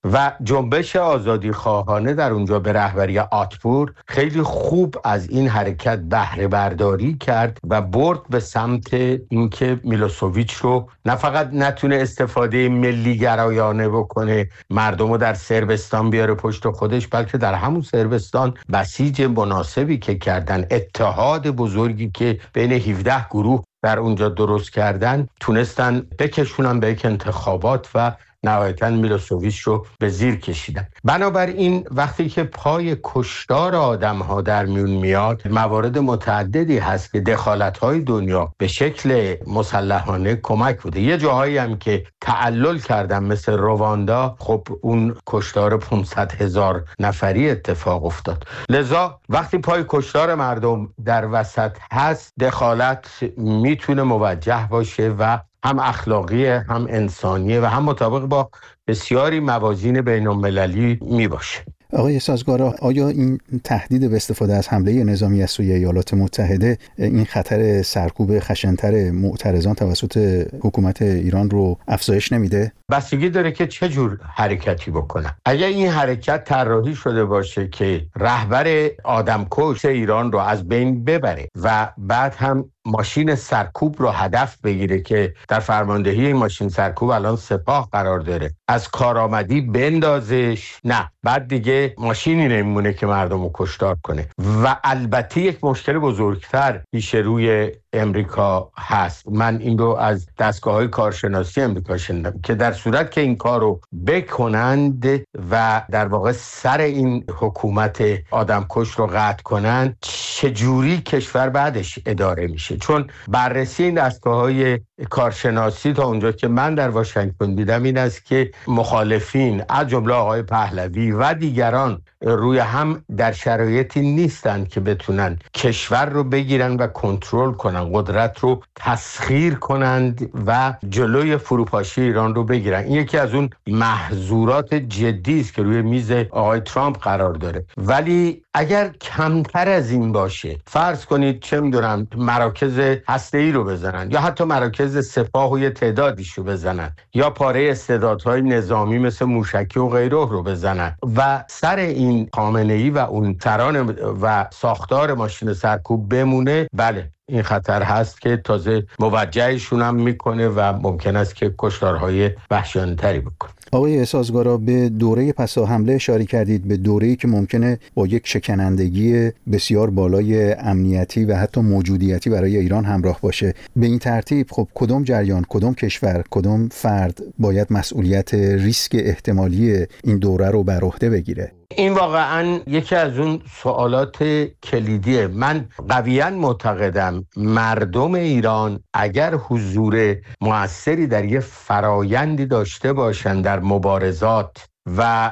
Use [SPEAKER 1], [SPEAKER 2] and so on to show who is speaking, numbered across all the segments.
[SPEAKER 1] و جنبش آزادی خواهانه در اونجا به رهبری آتپور خیلی خوب از این حرکت بهره برداری کرد و برد به سمت اینکه میلوسوویچ رو نه فقط نتونه استفاده ملی گرایانه بکنه، مردم رو در صربستان بیاره پشت خودش، بلکه در همون صربستان بسیج مناسبی که کردن، اتحاد بزرگی که بین 17 گروه در اونجا درست کردن، تونستن بکشونن به یک انتخابات و نهایتاً میلوسوویچ رو به زیر کشیدن. بنابراین وقتی که پای کشتار آدم‌ها در میون میاد، موارد متعددی هست که دخالت‌های دنیا به شکل مسلحانه کمک بوده. یه جاهایی هم که تعلل کردن مثل رواندا، خب اون کشتار 500,000 نفری اتفاق افتاد. لذا وقتی پای کشتار مردم در وسط هست، دخالت میتونه موجه باشه و هم اخلاقی، هم انسانیه و هم مطابق با بسیاری موازین بین‌المللی می باشه.
[SPEAKER 2] آقای سازگارا، آیا این تهدید به استفاده از حمله نظامی از سوی ایالات متحده این خطر سرکوب خشن‌تر معترضان توسط حکومت ایران رو افزایش نمیده؟
[SPEAKER 1] بستگی داره که چه جور حرکتی بکنن. اگر این حرکت طراحی شده باشه که رهبر آدمکش ایران رو از بین ببره و بعد هم ماشین سرکوب رو هدف بگیره که در فرماندهی این ماشین سرکوب الان سپاه قرار داره، از کارآمدی بندازش، نه، بعد دیگه ماشینی نمیمونه که مردم رو کشتار کنه. و البته یک مشکل بزرگتر پیش روی امریکا هست. من این رو از دستگاه‌های کارشناسی امریکا شنیدم که در صورت که این کار رو بکنند و در واقع سر این حکومت آدمکش رو قطع کنند، چجوری کشور بعدش اداره میشه؟ چون بررسی این دستگاه‌های کارشناسی تا اونجا که من در واشنگتن دیدم این است که مخالفین از جمله آقای پهلوی و دیگران روی هم در شرایطی نیستند که بتونن کشور رو بگیرن و کنترل کنن، قدرت رو تسخیر کنند و جلوی فروپاشی ایران رو بگیرن. این یکی از اون محظورات جدی است که روی میز آقای ترامپ قرار داره. ولی اگر کمتر از این باشه، فرض کنید چه میدونم مراکز هسته‌ای رو بزنن یا حتی مراکز سپاه و یه تعدادیش رو بزنن یا پاره استعدادهای نظامی مثل موشکی و غیره رو بزنن و سر این خامنه‌ای و اون سران و ساختار ماشین سرکوب بمونه، بله این خطر هست که تازه موجهشون هم میکنه و ممکن است که کشتارهای وحشیانه‌تری بکنه.
[SPEAKER 2] آقای سازگارا، به دوره پسا حمله اشاره کردید، به دوره‌ای که ممکنه با یک شکنندگی بسیار بالای امنیتی و حتی موجودیتی برای ایران همراه باشه. به این ترتیب خب کدام جریان، کدام کشور، کدام فرد باید مسئولیت ریسک احتمالی این دوره رو بر عهده بگیره؟
[SPEAKER 1] این واقعا یکی از اون سوالات کلیدیه. من قویاً معتقدم مردم ایران اگر حضور مؤثری در یه فرایندی داشته باشند در مبارزات و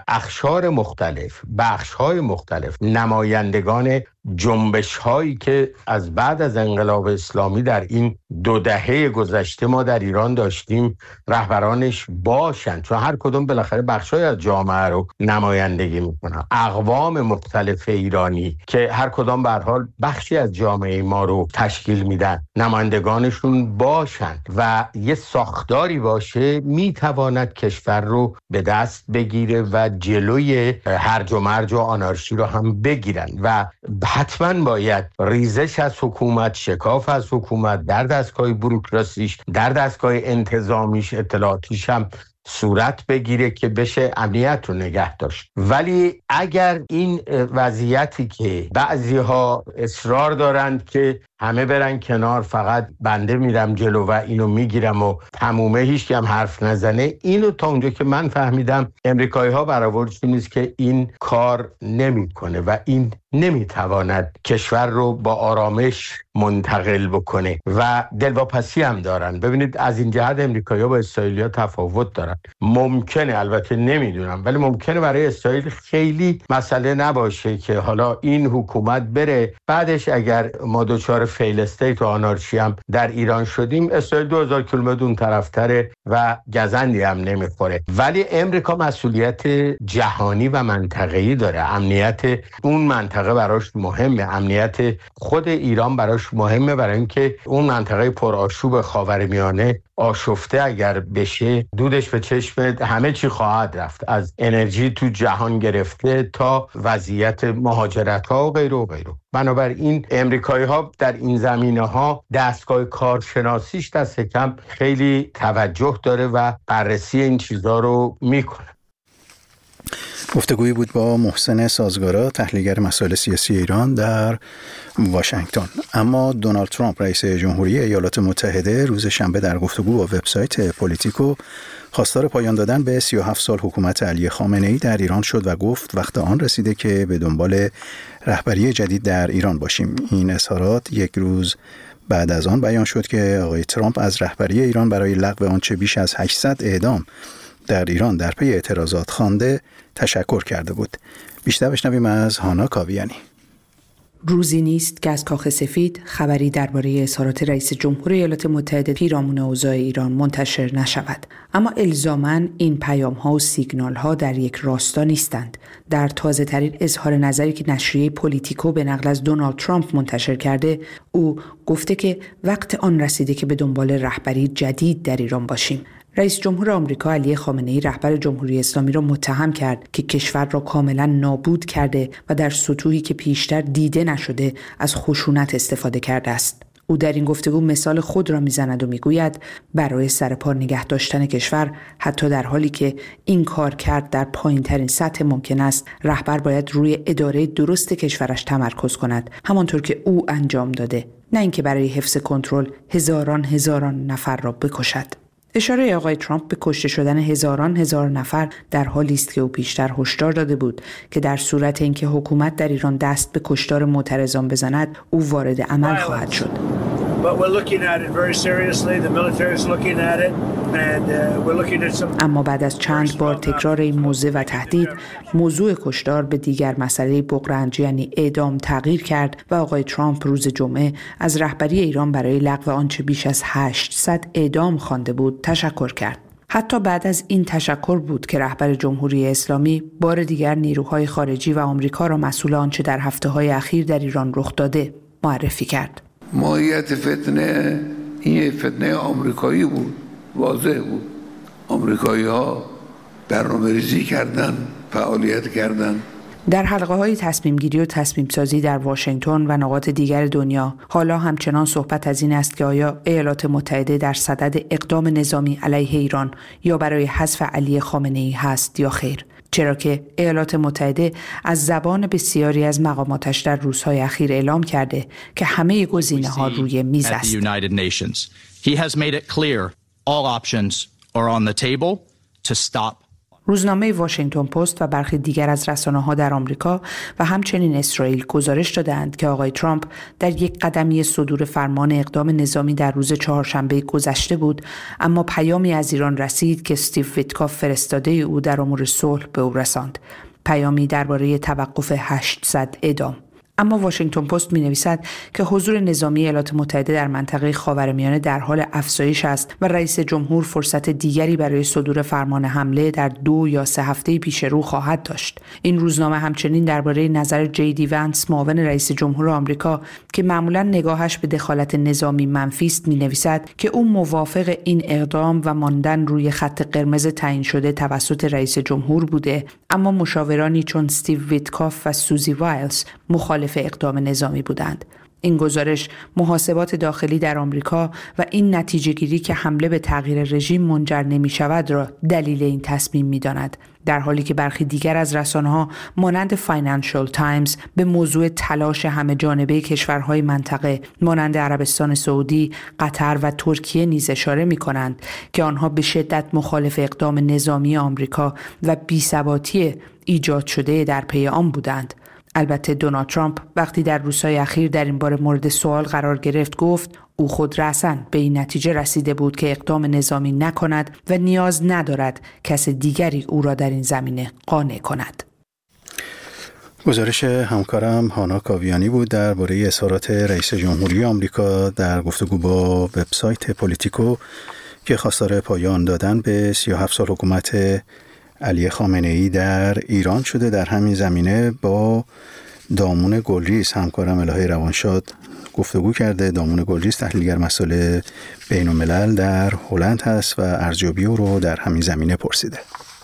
[SPEAKER 1] بخش‌های مختلف نمایندگان جنبش‌هایی که از بعد از انقلاب اسلامی در این 2 دهه گذشته ما در ایران داشتیم رهبرانش باشند، چون هر کدوم بالاخره بخش‌های از جامعه رو نمایندگی میکنن. اقوام مختلف ایرانی که هر کدام به هر حال بخشی از جامعه ما رو تشکیل میدن، نمایندگانشون باشند و یه ساختاری باشه، میتواند کشور رو به دست بگیره و جلوی هرج و مرج و آنارشی رو هم بگیرن و حتما باید ریزش از حکومت، شکاف از حکومت در دستگاه بوروکراسیش، در دستگاه انتظامیش، اطلاعاتیش هم صورت بگیره که بشه امنیت رو نگه داشت. ولی اگر این وضعیتی که بعضی‌ها اصرار دارند که همه برن کنار، فقط بنده میرم جلو و اینو میگیرم و تمومه، هیچ هم حرف نزنه، اینو تا اونجا که من فهمیدم امریکایی‌ها برآوردشون نیست که این کار نمیکنه و این نمیتواند کشور رو با آرامش منتقل بکنه و دلواپسی هم دارن. ببینید از این جهت امریکایی‌ها با اسرائیلی‌ها تفاوت دارن. ممکنه، البته نمیدونم، ولی ممکنه برای اسرائیل خیلی مسئله نباشه که حالا این حکومت بره، بعدش اگر ما دچار فیل استیت و آنارشی هم در ایران شدیم، اسرائیل 2000 کیلومتر اون طرفتره و گزندی هم نمیخوره. ولی امریکا مسئولیت جهانی و منطقه‌ای داره. امنیت اون منطقه براش مهمه، امنیت خود ایران براش مهمه، برای اینکه اون منطقه پرآشوب خاورمیانه آشفته اگر بشه دودش به چشم همه چی خواهد رفت، از انرژی تو جهان گرفته تا وضعیت مهاجرت ها و غیره و غیره. بنابراین امریکایی ها در این زمینه ها دستگاه کارشناسیش دست کم خیلی توجه داره و بررسی این چیزها رو میکنه.
[SPEAKER 2] گفتگویی بود با محسن سازگارا، تحلیلگر مسائل سیاسی ایران در واشنگتن. اما دونالد ترامپ رئیس جمهوری ایالات متحده روز شنبه در گفتگو با وبسایت پولیتیکو خواستار پایان دادن به 37 سال حکومت علی خامنه‌ای در ایران شد و گفت وقت آن رسیده که به دنبال رهبری جدید در ایران باشیم. این اظهارات یک روز بعد از آن بیان شد که آقای ترامپ از رهبری ایران برای لغو آنچه بیش از 800 اعدام در ایران در پی اعتراضات خوانده تشکر کرده بود. بیشتر بشنویم از هانا کاویانی.
[SPEAKER 3] روزی نیست که از کاخ سفید خبری درباره اظهارات رئیس جمهور ایالات متحده پیرامون اوضاع ایران منتشر نشود. اما الزاماً این پیام‌ها و سیگنال‌ها در یک راستا نیستند. در تازه‌ترین اظهار نظری که نشریه پولیتیکو به نقل از دونالد ترامپ منتشر کرده، او گفته که وقت آن رسیده که به دنبال رهبری جدید در ایران باشیم. رئیس جمهور آمریکا علی خامنه‌ای رهبر جمهوری اسلامی را متهم کرد که کشور را کاملا نابود کرده و در سطوحی که پیشتر دیده نشده از خشونت استفاده کرده است. او در این گفتگو مثال خود را میزند و میگوید برای سرپا نگه داشتن کشور، حتی در حالی که این کار کرد در پایین‌ترین سطح ممکن است، رهبر باید روی اداره درست کشورش تمرکز کند، همانطور که او انجام داده، نه اینکه برای حفظ کنترل هزاران نفر را بکشد. اشاره آقای ترامپ به کشته شدن هزار نفر در حالی است که او پیشتر هشدار داده بود که در صورت اینکه حکومت در ایران دست به کشتار معترضان بزند، او وارد عمل خواهد شد. اما بعد از چند بار تکرار این موضوع و تهدید، موضوع کشتار به دیگر مسئله بغرنج یعنی اعدام تغییر کرد و آقای ترامپ روز جمعه از رهبری ایران برای لغو آنچه بیش از 800 اعدام خوانده بود تشکر کرد. حتی بعد از این تشکر بود که رهبر جمهوری اسلامی بار دیگر نیروهای خارجی و آمریکا را مسئول آنچه در هفته‌های اخیر در ایران رخ داده معرفی کرد.
[SPEAKER 4] ماهیت فتنه این فتنه آمریکایی بود، واضح بود. آمریکایی‌ها برنامه‌ریزی کردن، فعالیت کردن.
[SPEAKER 3] در حلقه‌های تصمیم‌گیری و تصمیم‌سازی در واشنگتن و نقاط دیگر دنیا حالا همچنان صحبت از این است که آیا ایالات متحده در صدد اقدام نظامی علیه ایران یا برای حذف علی خامنه‌ای هست یا خیر، چرا که ایالات متحده از زبان بسیاری از مقاماتش در روزهای اخیر اعلام کرده که همه گزینه‌ها روی میز است. روزنامه واشنگتن پست و برخی دیگر از رسانه‌ها در آمریکا و همچنین اسرائیل گزارش دادند که آقای ترامپ در یک قدمی صدور فرمان اقدام نظامی در روز چهارشنبه گذشته بود، اما پیامی از ایران رسید که استیو ویتکاف فرستاده او در امور صلح به او رساند. پیامی درباره توقف 800 اعدام. اما واشنگتن پست می‌نویسد که حضور نظامی ایالات متحده در منطقه خاورمیانه در حال افزایش است و رئیس جمهور فرصت دیگری برای صدور فرمان حمله در 2 یا 3 هفته پیش رو خواهد داشت. این روزنامه همچنین درباره نظر JD Vance معاون رئیس جمهور آمریکا که معمولاً نگاهش به دخالت نظامی منفی است می‌نویسد که او موافق این اقدام و ماندن روی خط قرمز تعیین شده توسط رئیس جمهور بوده، اما مشاورانی چون استیو ویتکاف و سوزی وایلز مخالف اقدام نظامی بودند. این گزارش محاسبات داخلی در آمریکا و این نتیجه گیری که حمله به تغییر رژیم منجر نمی شود را دلیل این تصمیم می داند، در حالی که برخی دیگر از رسانه‌ها مانند فاینانشال تایمز به موضوع تلاش همه جانبه کشورهای منطقه مانند عربستان سعودی، قطر و ترکیه نیز اشاره می کنند که آنها به شدت مخالف اقدام نظامی آمریکا و بی‌ثباتی ایجاد شده در پی آن بودند. البته دونالد ترامپ وقتی در روزهای اخیر در این باره مورد سوال قرار گرفت گفت او خود رأساً به این نتیجه رسیده بود که اقدام نظامی نکند و نیاز ندارد کس دیگری او را در این زمینه قانع کند.
[SPEAKER 2] گزارش همکارم هانا کاویانی بود درباره اظهارات رئیس جمهوری آمریکا در گفتگو با وبسایت پولیتیکو که خواستار پایان دادن به 37 سال حکومت علی خامنه‌ای در ایران شده. در همین زمینه با دامون گلریز همکارم الهه روانشاد گفتگو کرده. دامون گلریز تحلیلگر مسائل بین‌الملل در هلند هست و ارزیابی رو در همین زمینه پرسیده.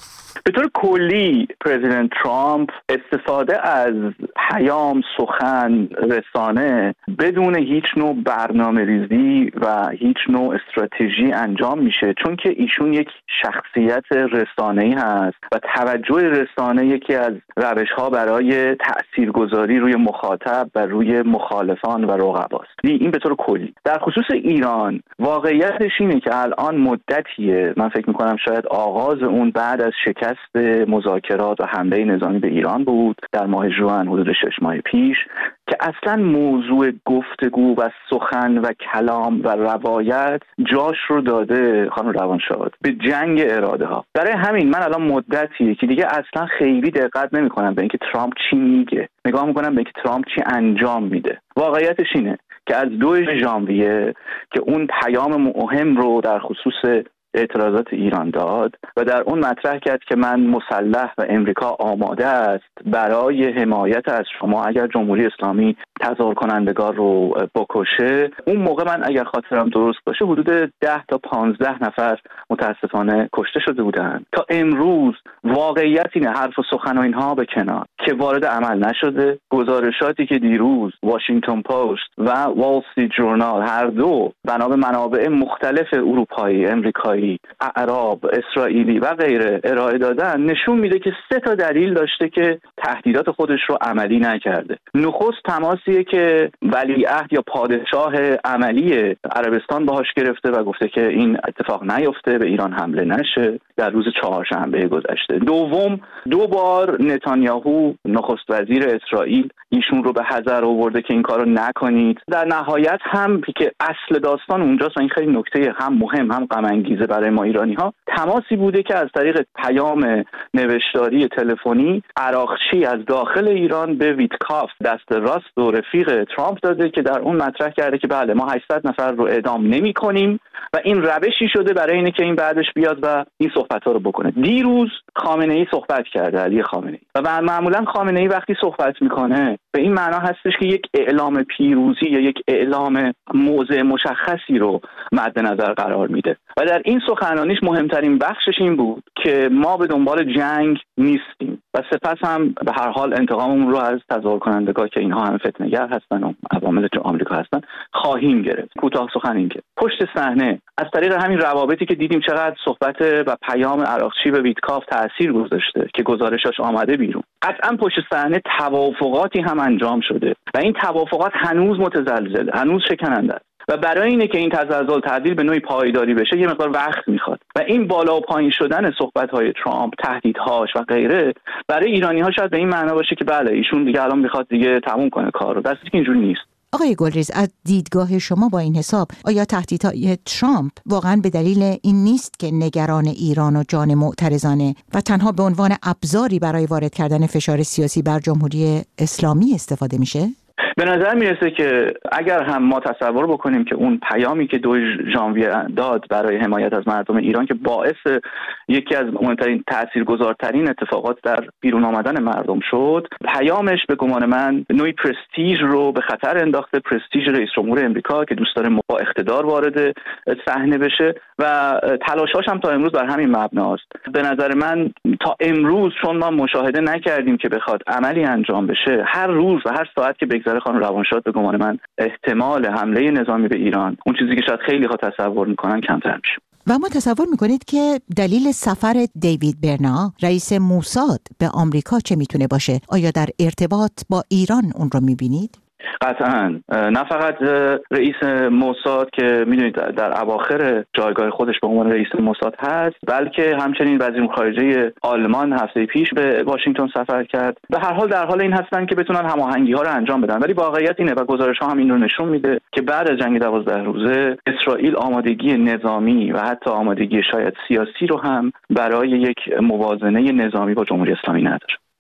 [SPEAKER 5] به طور کلی پرزیدنت ترامپ استفاده از پیام، سخن، رسانه بدون هیچ نوع برنامه ریزی و هیچ نوع استراتژی انجام میشه، چون که ایشون یک شخصیت رسانه‌ای هست و توجه رسانه یکی از روش‌ها برای تاثیرگذاری روی مخاطب و روی مخالفان و رقباست. این به طور کلی. در خصوص ایران واقعیتش اینه که الان مدتیه، من فکر می‌کنم شاید آغاز اون بعد از شکست مذاکرات و حمله نظامی به ایران بود در ماه ژوئن حدود 6 ماه پیش، که اصلا موضوع گفتگو و سخن و کلام و روایت جاش رو داده خانم روانشاد به جنگ اراده ها. برای همین من الان مدتیه که دیگه اصلا خیلی دقت نمی‌کنم به اینکه ترامپ چی میگه، نگاه می‌کنم به اینکه ترامپ چی انجام میده. واقعیتش اینه که از 2 ژانویه که اون پیام مهم رو در خصوص اعتراضات ایران داد و در اون مطرح کرد که من مسلح و امریکا آماده است برای حمایت از شما اگر جمهوری اسلامی تظاهر کنندگان رو بکشه. اون موقع من اگر خاطرم درست باشه حدود 10 تا 15 نفر متاسفانه کشته شده بودند. تا امروز واقعیت اینه، حرف و سخن و اینها به کنار، که وارد عمل نشده. گزارشاتی که دیروز واشنگتن پست و وال استریت ژورنال هر دو بنا به منابع مختلف اروپایی، امریکایی، عرب، اسرائیلی و غیره ارائه دادن نشون میده که 3 تا دلیل داشته که تهدیدات خودش رو عملی نکرده. نخست تماسیه که ولیعهد یا پادشاه عملی عربستان باهاش گرفته و گفته که این اتفاق نیفته، به ایران حمله نشه در روز چهارشنبه گذشته. دوم، 2 بار نتانیاهو نخست وزیر اسرائیل ایشون رو به حذر آورده که این کارو نکنید. در نهایت هم که اصل داستان اونجاست و این خیلی نکته هم مهم هم غم انگیزه برای ما ایرانی‌ها، تماسی بوده که از طریق پیام نوشتاری تلفنی عراقچی از داخل ایران به ویتکاف دست راست و رفیق ترامپ داده که در اون مطرح کرده که بله ما 800 نفر رو اعدام نمی‌کنیم و این روشی شده برای اینه که این بعدش بیاد و این صحبت‌ها رو بکنه. دیروز خامنه‌ای صحبت کرده، علی خامنه‌ای، و معمولا خامنه‌ای وقتی صحبت میکنه به این معنا هستش که یک اعلام پیروزی یا یک اعلام موضع مشخصی رو مد نظر قرار میده و در این سخنرانیش مهمترین بخشش این بود که ما به دنبال جنگ نیستیم و سپس هم به هر حال انتقاممون رو از تظاهر کنندگان که اینها هم فتنه‌گر هستن و عوامل آمریکا هستن خواهیم گرفت. کوتاه سخن این که پشت صحنه از طریق همین روابطی که دیدیم چقدر صحبت و پیام عراقچی به ویتکاف تأثیر گذاشته که گزارشاش آمده بیرون، قطعا پشت صحنه توافقاتی هم انجام شده و این توافقات هنوز متزلزله، هنوز شکننده است و برای اینه که این تزلزل تبدیل به نوعی پایداری بشه یه مقدار وقت میخواد و این بالا و پایین شدن صحبت‌های ترامپ، تهدیدهاش و غیره برای ایرانی‌ها شاید به این معنا باشه که بله ایشون دیگه الان میخواد دیگه تموم کنه کار رو، دستی که اینجوری نیست.
[SPEAKER 6] آقای گلریز، از دیدگاه شما با این حساب آیا تهدیدهای ترامپ واقعا به دلیل این نیست که نگران ایران و جان معترضانه و تنها به عنوان ابزاری برای وارد کردن فشار سیاسی بر جمهوری اسلامی استفاده میشه؟
[SPEAKER 5] به نظر میرسه که اگر هم ما تصور بکنیم که اون پیامی که 2 ژانویه داد برای حمایت از مردم ایران که باعث یکی از مهمترین تاثیرگذارترین اتفاقات در بیرون آمدن مردم شد، پیامش به گمان من نوعی پرستیژ رو به خطر انداخته، پرستیژ رئیس جمهور امریکا که دوست داره با اقتدار وارد صحنه بشه و تلاشاش هم تا امروز بر همین مبناست. به نظر من تا امروز چون ما مشاهده نکردیم که بخواد عملی انجام بشه، هر روز و هر ساعت که بگذره خانم روانشاد به گمان من احتمال حمله نظامی به ایران، اون چیزی که شاید خیلی ها تصور میکنن، کمتر میشه.
[SPEAKER 6] و ما تصور میکنید که دلیل سفر دیوید برنا رئیس موساد به آمریکا چه میتونه باشه؟ آیا در ارتباط با ایران اون رو میبینید؟
[SPEAKER 5] قطعاً نه فقط رئیس موساد که میدونید در اواخر جایگاه خودش به عنوان رئیس موساد هست، بلکه همچنین وزیر خارجه آلمان هفته پیش به واشنگتن سفر کرد. به هر حال در حال این هستن که بتونن هماهنگی ها رو انجام بدن، ولی واقعیت اینه و گزارش ها هم این رو نشون میده که بعد از جنگ 12 روزه اسرائیل آمادگی نظامی و حتی آمادگی شاید سیاسی رو هم برای یک موازنه نظامی با جمهوری اسلامی نداره.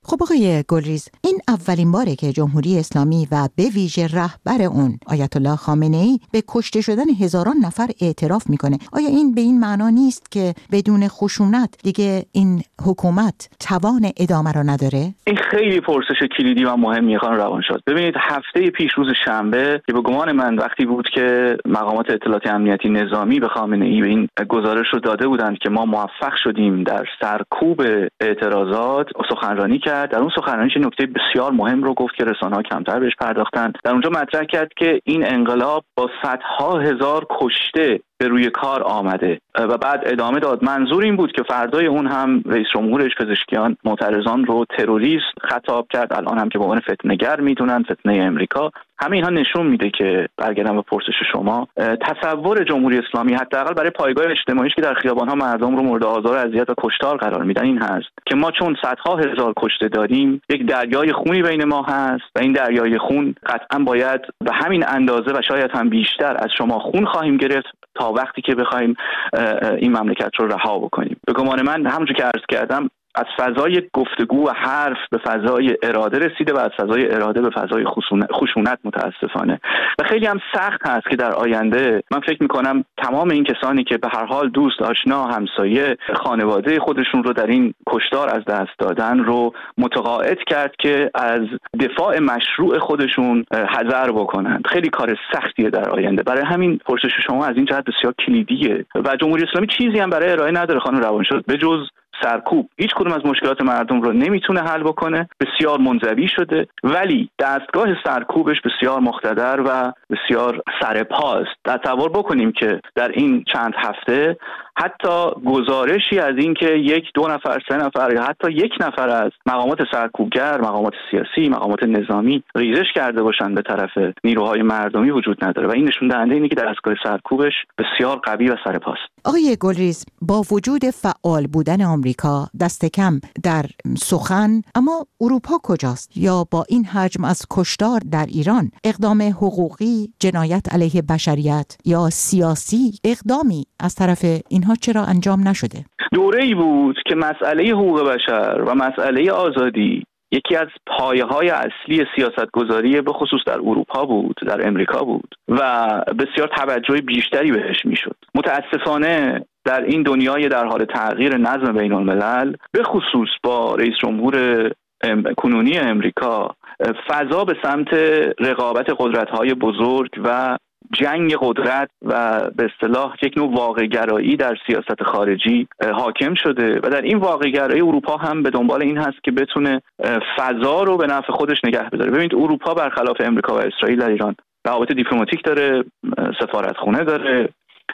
[SPEAKER 6] خب آقای گلریز، این اولین باره که جمهوری اسلامی و به ویژه رهبر اون آیت الله خامنه‌ای به کشته شدن هزاران نفر اعتراف میکنه. آیا این به این معنا نیست که بدون خشونت دیگه این حکومت توان ادامه را نداره؟
[SPEAKER 5] این خیلی پرسش کلیدی و مهمیه خانم روانشاد. ببینید هفته پیش روز شنبه که به گمان من وقتی بود که مقامات اطلاعاتی امنیتی نظامی به خامنه‌ای این گزارش رو داده بودند که ما موفق شدیم در سرکوب اعتراضات، سخنرانی کرد. در اون سخنرانیش نکته بسیار مهم رو گفت که رسانه‌ها کمتر بهش پرداختن. در اونجا مطرح کرد که این انقلاب با صدها هزار کشته به روی کار آمده و بعد ادامه داد. منظور این بود که فردای اون هم رئیس جمهورش پزشکیان معترضان رو تروریست خطاب کرد. الان هم که به عنوان فتنه‌گر میدونن، فتنه امریکا. همه اینها نشون میده که برگردم به پرسش شما، تصور جمهوری اسلامی حداقل برای پایگاه اجتماعیش که در خیابان‌ها مردم رو مورد آزار و اذیت و کشتار قرار میدن این هست که ما چون صدها هزار کشته داریم، یک دریای خونی بین ما هست و این دریای خون قطعا باید به همین اندازه و شاید هم بیشتر از شما خون خواهیم گرفت تا وقتی که بخوایم این مملکت رو رها بکنیم. به گمان من همونجور که عرض کردم از فضای گفتگو و حرف به فضای اراده رسیده و از فضای اراده به فضای خشونت متاسفانه و خیلی هم سخت هست که در آینده من فکر میکنم تمام این کسانی که به هر حال دوست، آشنا، همسایه، خانواده خودشون رو در این کشتار از دست دادن رو متقاعد کرد که از دفاع مشروع خودشون حذر بکنند. خیلی کار سختیه در آینده. برای همین پرسش شما از این جهت بسیار کلیدیه و جمهوری اسلامی چیزی هم برای ارائه نداره خانم روانشاد به جز سرکوب. هیچ کدوم از مشکلات مردم رو نمیتونه حل بکنه، بسیار منزوی شده، ولی دستگاه سرکوبش بسیار مقتدر و بسیار سرپاست. تصور بکنیم که در این چند هفته حتی گزارشی از این که 1، 2 نفر، 3 نفر یا حتی 1 نفر از مقامات سرکوبگر، مقامات سیاسی، مقامات نظامی ریزش کرده باشند به طرف نیروهای مردمی وجود نداره و این نشون دهنده اینه که دستگاه سرکوبش بسیار قوی و سرپاست.
[SPEAKER 6] آقای گلریز، با وجود فعال بودن آمریکا دست کم در سخن، اما اروپا کجاست؟ یا با این حجم از کشتار در ایران اقدام حقوقی، جنایت علیه بشریت یا سیاسی اقدامی از طرف اینها چرا انجام نشده؟ دوره‌ای
[SPEAKER 5] بود که مسئله حقوق بشر و مسئله آزادی یکی از پایه‌های اصلی سیاستگذاری به خصوص در اروپا بود، در امریکا بود و بسیار توجه بیشتری بهش میشد. متاسفانه در این دنیای در حال تغییر نظم بین الملل، به خصوص با رئیس جمهور کنونی امریکا، فضا به سمت رقابت قدرت‌های بزرگ و جنگ قدرت و به اصطلاح یک نوع واقع‌گرایی در سیاست خارجی حاکم شده و در این واقع‌گرایی اروپا هم به دنبال این هست که بتونه فضا رو به نفع خودش نگه بداره. ببینید اروپا برخلاف امریکا و اسرائیل در ایران روابط دیپلماتیک داره، سفارتخونه داره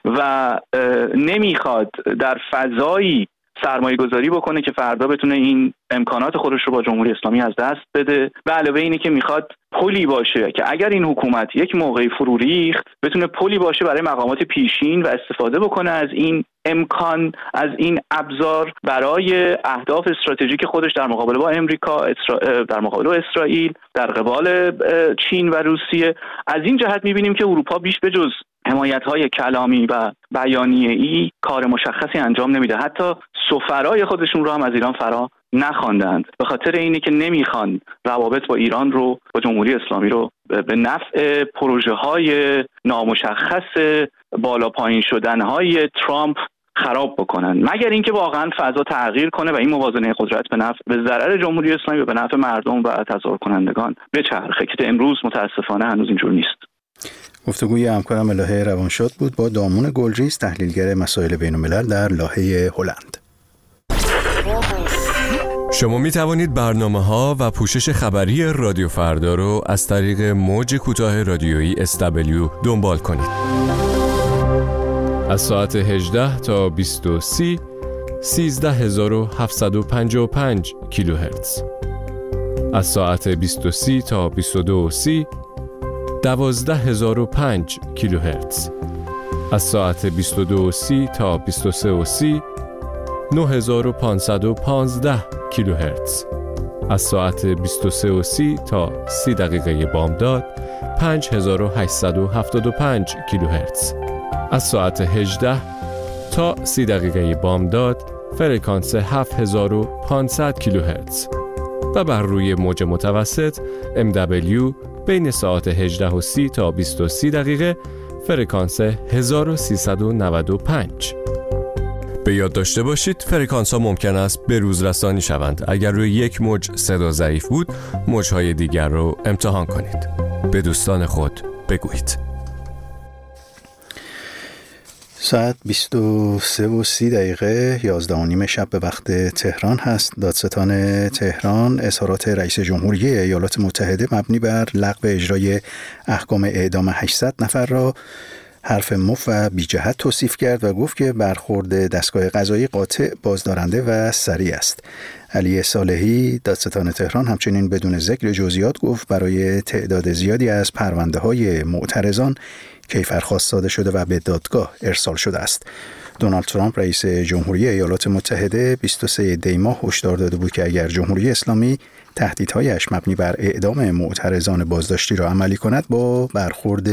[SPEAKER 5] و نمیخواد در فضایی سرمایه گذاری بکنه که فردا بتونه این امکانات خودش رو با جمهوری اسلامی از دست بده و علاوه اینه که میخواد پلی باشه که اگر این حکومت یک موقعی فرو ریخت بتونه پلی باشه برای مقامات پیشین و استفاده بکنه از این امکان، از این ابزار برای اهداف استراتژیک خودش در مقابله با امریکا، در مقابله با اسرائیل، در قبال چین و روسیه. از این جهت میبینیم که اروپا بیش به جز حمایت‌های کلامی و بیانیه‌ای کار مشخصی انجام نمیده. حتی سفرای خودشون رو هم از ایران فرا نخواندند به خاطر اینی که نمیخوان روابط با ایران رو، با جمهوری اسلامی رو به نفع پروژه‌های نامشخص بالا پایین شدن‌های ترامپ خراب بکنن، مگر اینکه واقعا فضا تغییر کنه و این موازنه قدرت به ضرر جمهوری اسلامی و به نفع مردم و تظاهر کنندگان بچرخه که امروز متاسفانه هنوز اینجور نیست.
[SPEAKER 2] گفتگوی همکارم الهه روانشاد بود با دامون گلریز، تحلیلگر مسائل بین‌الملل در لاهه هلند.
[SPEAKER 7] شما می توانید برنامه‌ها و پوشش خبری رادیو فردا رو از طریق موج کوتاه رادیویی SW دنبال کنید. از ساعت 18 تا 20:30 13755 کیلوهرتز. از ساعت 20:30 تا 22:30 12005 کیلوهرتز. از ساعت 22:30 تا 23:30 9515 کیلوهرتز. از ساعت 23:30 تا 30 دقیقه بامداد 5875 کیلوهرتز. از ساعت 18 تا 30 دقیقه بامداد فرکانس 7500 کیلوهرتز. و بر روی موج متوسط MW بین ساعت 18:30 تا 20:30 دقیقه فرکانس 1395. به یاد داشته باشید فرکانس ها ممکن است به روز رسانی شوند. اگر روی یک موج صدا ضعیف بود، موج‌های دیگر رو امتحان کنید. به دوستان خود بگویید.
[SPEAKER 2] ساعت 23:30 دقیقه 11:30 شب به وقت تهران هست. دادستان تهران اظهارات رئیس جمهوری ایالات متحده مبنی بر لغو اجرای احکام اعدام 800 نفر را حرف مفت و بی جهت توصیف کرد و گفت که برخورد دستگاه قضایی قاطع، بازدارنده و سریع است. علی صالحی دادستان تهران همچنین بدون ذکر جزئیات گفت برای تعداد زیادی از پرونده‌های معترضان کیفرخواست داده شده و به دادگاه ارسال شده است. دونالد ترامپ رئیس جمهوری ایالات متحده 23 دی ماه هشدار داده بود که اگر جمهوری اسلامی تهدیدهایش مبنی بر اعدام معترضان بازداشتی را عملی کند با برخورد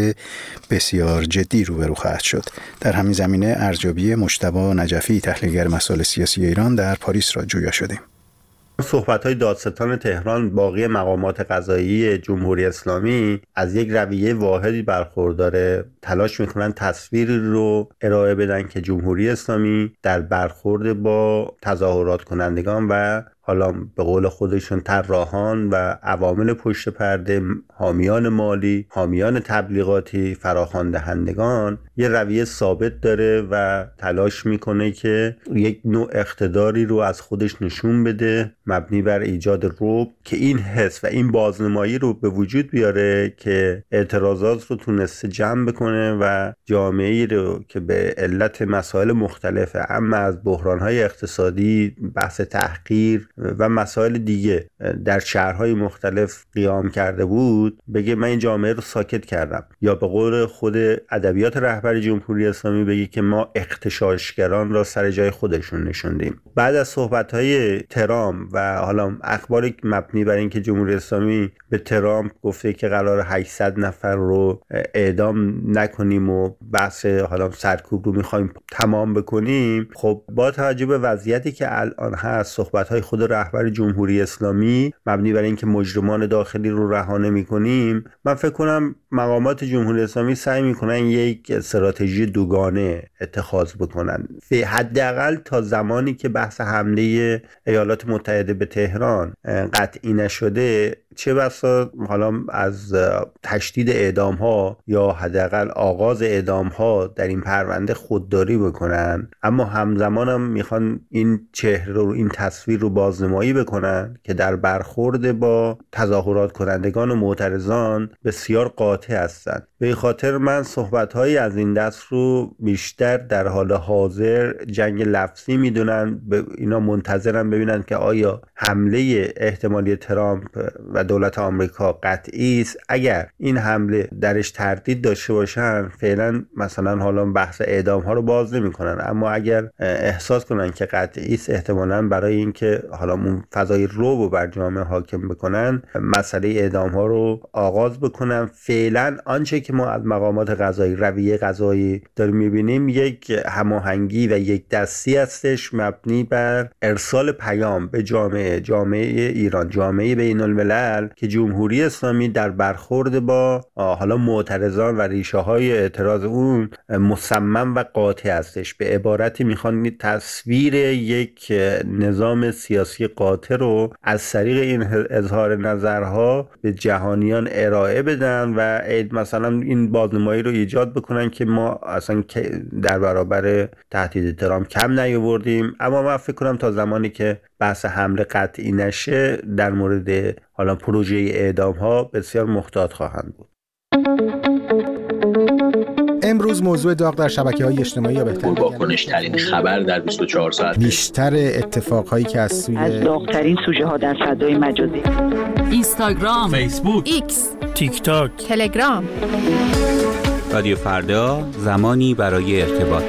[SPEAKER 2] بسیار جدی روبرو خواهد شد. در همین زمینه ارزیابی مجتبی نجفی تحلیلگر مسائل سیاسی ایران در پاریس را جویا شدیم.
[SPEAKER 8] صحبت‌های دادستان تهران باقی مقامات قضایی جمهوری اسلامی از یک رویه واحدی برخورداره. تلاش میکنن تصویری رو ارائه بدن که جمهوری اسلامی در برخورد با تظاهرات کنندگان و حالا به قول خودشون طراحان و عوامل پشت پرده، حامیان مالی، حامیان تبلیغاتی، فراخواندهندگان یه رویه ثابت داره و تلاش میکنه که یک نوع اقتداری رو از خودش نشون بده مبنی بر ایجاد رعب که این حس و این بازنمایی رو به وجود بیاره که اعتراضات رو تونسته جمع بکنه و جامعه‌ای رو که به علت مسائل مختلفه، اما از بحران‌های اقتصادی، بحث تحقیر و مسائل دیگه در شهرهای مختلف قیام کرده بود، بگه من این جامعه رو ساکت کردم، یا به قول خود ادبیات رهبر جمهوری اسلامی بگه که ما اغتشاشگران را سر جای خودشون نشوندیم. بعد از صحبت‌های ترامپ و حالا اخباری مبنی بر اینکه جمهوری اسلامی به ترامپ گفته که قرار 800 نفر رو اعدام نکنیم و بحث حالا سرکوب رو می‌خوایم تمام بکنیم، خب با توجه به وضعیتی که الان هست، صحبت‌های خود رهبر جمهوری اسلامی مبنی بر اینکه مجرمان داخلی رو رها نمی‌کنیم، من فکر کنم مقامات جمهوری اسلامی سعی می‌کنن یک استراتژی دوگانه اتخاذ بکنن. حداقل تا زمانی که بحث حمله ایالات متحده به تهران قطعی نشده، چه بسا حالا از تشدید اعدام ها یا حداقل آغاز اعدام ها در این پرونده خودداری بکنن، اما همزمان هم میخوان این چهره رو، این تصویر رو بازنمایی بکنن که در برخورد با تظاهرات کنندگان و معترضان بسیار قاطع هستند. به این خاطر من صحبت‌هایی از این دست رو بیشتر در حال حاضر جنگ لفظی میدونن. اینا منتظرن ببینن که آیا حمله احتمالی ترامپ و دولت آمریکا قطعی است. اگر این حمله درش تردید داشته باشن، فعلا مثلا حالا بحث اعدام ها رو باز نمی‌کنن، اما اگر احساس کنن که قطعی است، احتمالاً برای اینکه حالا اون فضای رعب رو بر جامعه حاکم بکنن، مسئله اعدام ها رو آغاز بکنن. فعلا آنچه که ما از مقامات قضایی، رویه قضایی داریم می‌بینیم، یک هماهنگی و یک دستی هستش مبنی بر ارسال پیام به جامعه ایران، جامعه بین‌الملل، که جمهوری اسلامی در برخورد با حالا معترضان و ریشه‌های اعتراض اون مصمم و قاطع هستش. به عبارتی میخوان تصویر یک نظام سیاسی قاطع رو از طریق این اظهار نظرها به جهانیان ارائه بدن و مثلا این بازنمایی رو ایجاد بکنن که ما اصلا در برابر تهدید ترامپ کم نیاوردیم. اما من فکر کنم تا زمانی که بحث حمله قطعی نشه، در مورد حالا پروژه اعدام ها بسیار محتاط خواهند بود.
[SPEAKER 9] امروز موضوع داغ در شبکه‌های اجتماعی یا بهتر
[SPEAKER 10] واکنش ترین خبر در 24 ساعت،
[SPEAKER 9] بیشتر اتفاقهایی که از
[SPEAKER 11] داغ‌ترین سوژه ها در فضای مجازی،
[SPEAKER 12] اینستاگرام،
[SPEAKER 13] فیسبوک،
[SPEAKER 12] ایکس،
[SPEAKER 13] تیک تاک،
[SPEAKER 12] تلگرام.
[SPEAKER 14] رادیو فردا، زمانی برای ارتباط.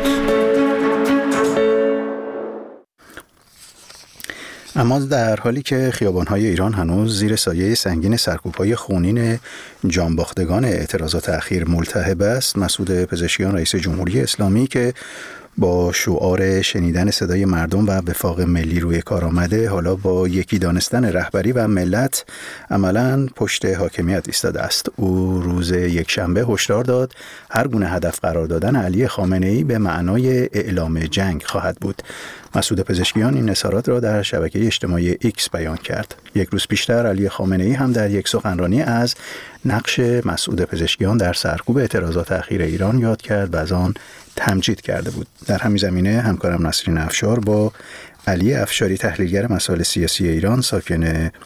[SPEAKER 2] اما در حالی که خیابان‌های ایران هنوز زیر سایه سنگین سرکوب‌های خونین جانباختگان اعتراضات اخیر ملتهب است، مسعود پزشکیان رئیس جمهوری اسلامی که با شعار شنیدن صدای مردم و وفاق ملی روی کار آمده، حالا با یکی دانستن رهبری و ملت عملاً پشت حاکمیت ایستاده است. او روز یکشنبه هشدار داد هر گونه هدف قرار دادن علی خامنه‌ای به معنای اعلام جنگ خواهد بود. مسعود پزشکیان این اظهارات را در شبکه اجتماعی ایکس بیان کرد. یک روز پیشتر علی خامنه‌ای هم در یک سخنرانی از نقش مسعود پزشکیان در سرکوب اعتراضات اخیر ایران یاد کرد و از آن تمجید کرده بود. در همین زمینه همکارم نسرین افشار با علی افشاری تحلیلگر مسائل سیاسی ایران ساکن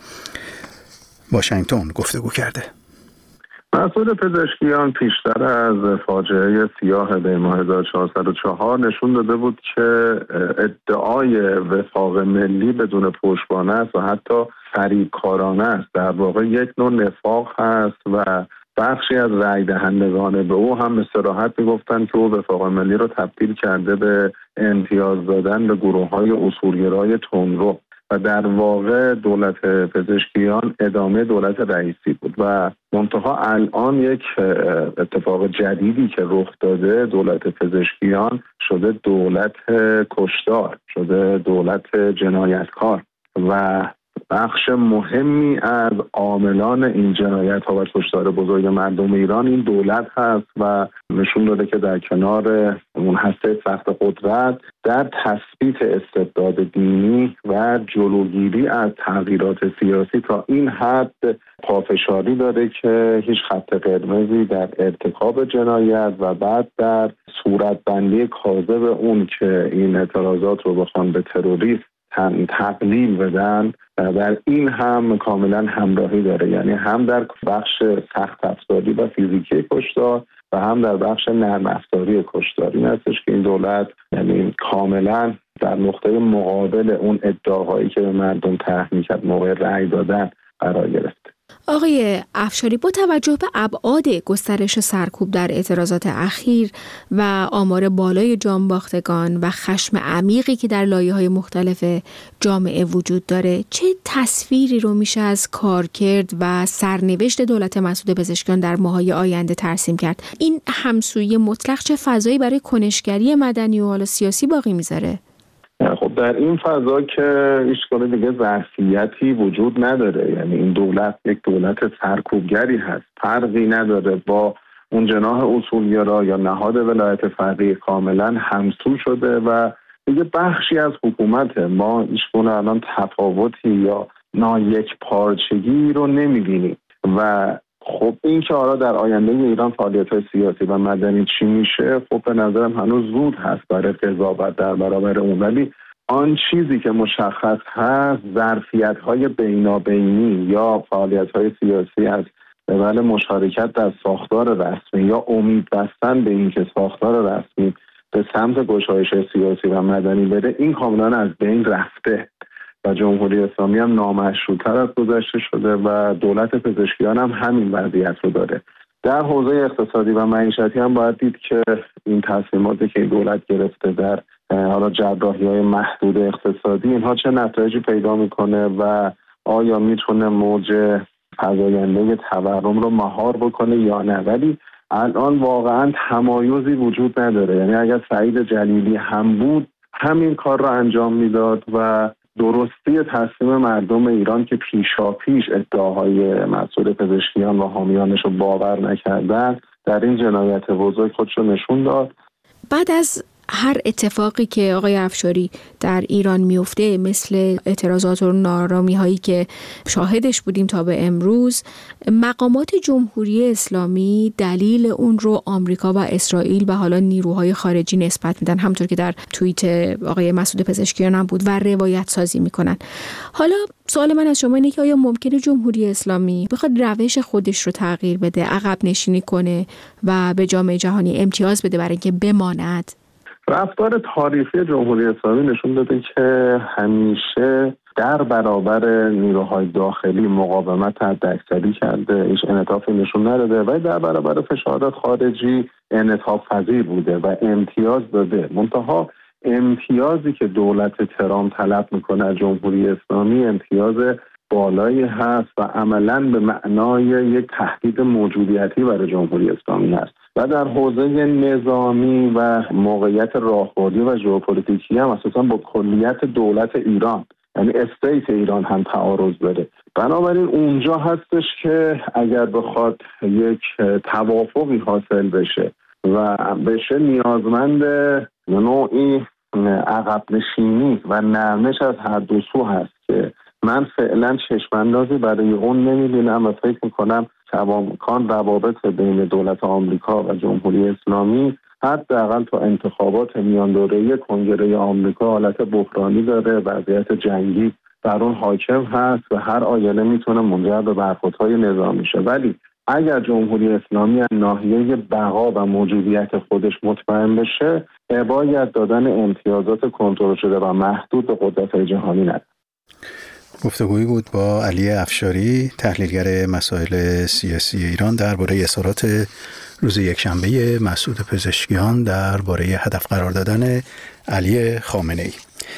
[SPEAKER 2] واشنگتن گفتگو کرده.
[SPEAKER 13] مسعود پزشکیان پیشتر از فاجعه سیاه دی‌ماه 1404 نشون داده بود که ادعای وفاق ملی بدون پشتوانه است و حتی فریبکارانه است. در واقع یک نوع نفاق هست و بخشی از رای دهندگان به او هم به صراحت میگفتن که او وفاق ملی رو تبدیل کرده به امتیاز دادن به گروه‌های اصولگرای تندرو و در واقع دولت پزشکیان ادامه دولت رئیسی بود و منتها الان یک اتفاق جدیدی که رخ داده، دولت پزشکیان شده دولت کشتار، شده دولت جنایتکار و بخش مهمی از عاملان این جنایت ها و کشتار بزرگ مردم ایران این دولت هست و نشون داده که در کنار اون هسته سخت قدرت در تثبیت استبداد دینی و جلوگیری از تغییرات سیاسی تا این حد پافشاری داره که هیچ خط قرمزی در ارتکاب جنایت و بعد در صورتبندی کاذب اون که این اعتراضات رو بخوان به تروریسم تقلیل بدن در این هم کاملا همراهی داره، یعنی هم در بخش سخت افزاری و فیزیکی کشتار و هم در بخش نرم افزاری کشتار. این هستش که این دولت یعنی کاملا در نقطه مقابل اون ادعاهایی که به مردم طرح می‌کرد موقع رأی دادن قرار گرفته.
[SPEAKER 15] آقای افشاری، با توجه به ابعاد گسترش سرکوب در اعتراضات اخیر و آمار بالای جانباختگان و خشم عمیقی که در لایه‌های مختلف جامعه وجود داره، چه تصویری رو میشه از کارکرد و سرنوشت دولت مسعود پزشکیان در ماه‌های آینده ترسیم کرد؟ این همسویی مطلق چه فضایی برای کنشگری مدنی و حالا سیاسی باقی میذاره؟
[SPEAKER 13] خب در این فضا که هیچگونه دیگه ظرفیتی وجود نداره، یعنی این دولت یک دولت سرکوبگری هست، فرقی نداره با اون جناح اصولگرا یا نهاد ولایت فقیه، کاملا همسو شده و دیگه بخشی از حکومت ما هیچگونه الان تفاوتی یا نایک پارچگی رو نمی‌بینیم و خب این که حالا در آینده ایران فعالیت‌های سیاسی و مدنی چی میشه، خب به نظرم هنوز زود هست برای قضاوت در برابر اون، ولی آن چیزی که مشخص هست ظرفیت‌های بینابینی یا فعالیت‌های سیاسی هست برای مشارکت در ساختار رسمی یا امید بستن به این که ساختار رسمی به سمت گشایش سیاسی و مدنی بره، این کاملا از بین رفته و جمهوری اسلامی هم نامشروط‌تر از گذشته شده و دولت پزشکیان هم همین وضعیت رو داره. در حوزه اقتصادی و معیشتی هم باید دید که این تصمیماتی که این دولت گرفته در حالا جراحی‌های محدود اقتصادی، اینها چه نتایجی پیدا میکنه و آیا میتونه موج فزاینده تورم رو مهار بکنه یا نه. ولی الان واقعا تمایزی وجود نداره، یعنی اگر سعید جلیلی هم بود همین کار رو انجام میداد و درستی تصمیم مردم ایران که پیشاپیش ادعاهای مسعود پزشکیان و حامیانش رو باور نکردن در این جنایت بزرگ خودش رو نشون داد.
[SPEAKER 15] بعد از هر اتفاقی که آقای افشاری در ایران میفته، مثل اعتراضات و نارامی هایی که شاهدش بودیم تا به امروز، مقامات جمهوری اسلامی دلیل اون رو آمریکا و اسرائیل و حالا نیروهای خارجی نسبت میدن، همونطور که در توییت آقای مسعود پزشکیان هم بود، و روایت سازی میکنن. حالا سوال من از شما اینه که آیا ممکنه جمهوری اسلامی بخواد روش خودش رو تغییر بده، عقب نشینی کنه و به جامعه جهانی امتیاز بده برای اینکه بماند؟
[SPEAKER 13] رفتار تاریخی جمهوری اسلامی نشون داده که همیشه در برابر نیروهای داخلی مقاومت حداکثری کرده، هیچ انعطافی نشون نداده و در برابر فشارات خارجی انعطاف پذیر بوده و امتیاز داده. منتها امتیازی که دولت ترامپ طلب میکنه از جمهوری اسلامی امتیاز بالایی هست و عملاً به معنای یک تهدید موجودیتی برای جمهوری اسلامی هست و در حوزه نظامی و موقعیت راهبردی و ژئوپلیتیکی هم اساساً با کلیت دولت ایران یعنی استیت ایران هم تعارض داره. بنابراین اونجا هستش که اگر بخواد یک توافقی حاصل بشه و بشه نیازمند نوعی عقب نشینی و نرمش از هر دو سو هست که من فعلا چشم‌اندازی برای اون نمی‌بینم و فکر می‌کنم کماکان روابط بین دولت آمریکا و جمهوری اسلامی حداقل تا انتخابات میان دوره‌ای کنگره آمریکا حالت بحرانی داره، وضعیت جنگی بر اون حاکم هست و هر آینه میتونه منجر به برخوردهای نظامی شه. ولی اگر جمهوری اسلامی از ناحیه بقا و موجودیت خودش مطمئن بشه، باید دادن امتیازات کنترل شده و محدود به قدرت‌های جهانی نداره.
[SPEAKER 2] گفتگویی بود با علی افشاری، تحلیلگر مسائل سیاسی ایران، درباره اظهارات روز یکشنبه مسعود پزشکیان درباره هدف قرار دادن علی خامنه‌ای.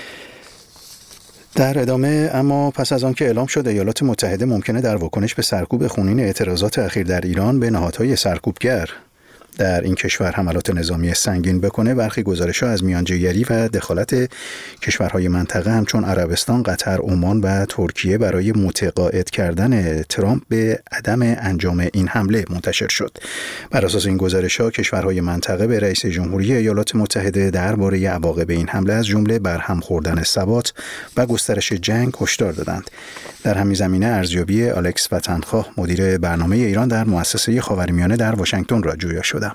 [SPEAKER 2] در ادامه اما پس از آن که اعلام شد ایالات متحده ممکنه در واکنش به سرکوب خونین اعتراضات اخیر در ایران به نهادهای سرکوبگر در این کشور حملات نظامی سنگین بکنه، برخی گزارش‌ها از میانجیگری و دخالت کشورهای منطقه همچون عربستان، قطر، عمان و ترکیه برای متقاعد کردن ترامپ به عدم انجام این حمله منتشر شد. بر اساس این گزارش‌ها کشورهای منطقه به رئیس جمهوری ایالات متحده درباره عواقب این حمله از جمله برهم خوردن ثبات و گسترش جنگ هشدار دادند. در همین زمینه ارزیابی الکس وطنخواه، مدیر برنامه ایران در مؤسسه خاورمیانه در واشنگتن را جویا شدم.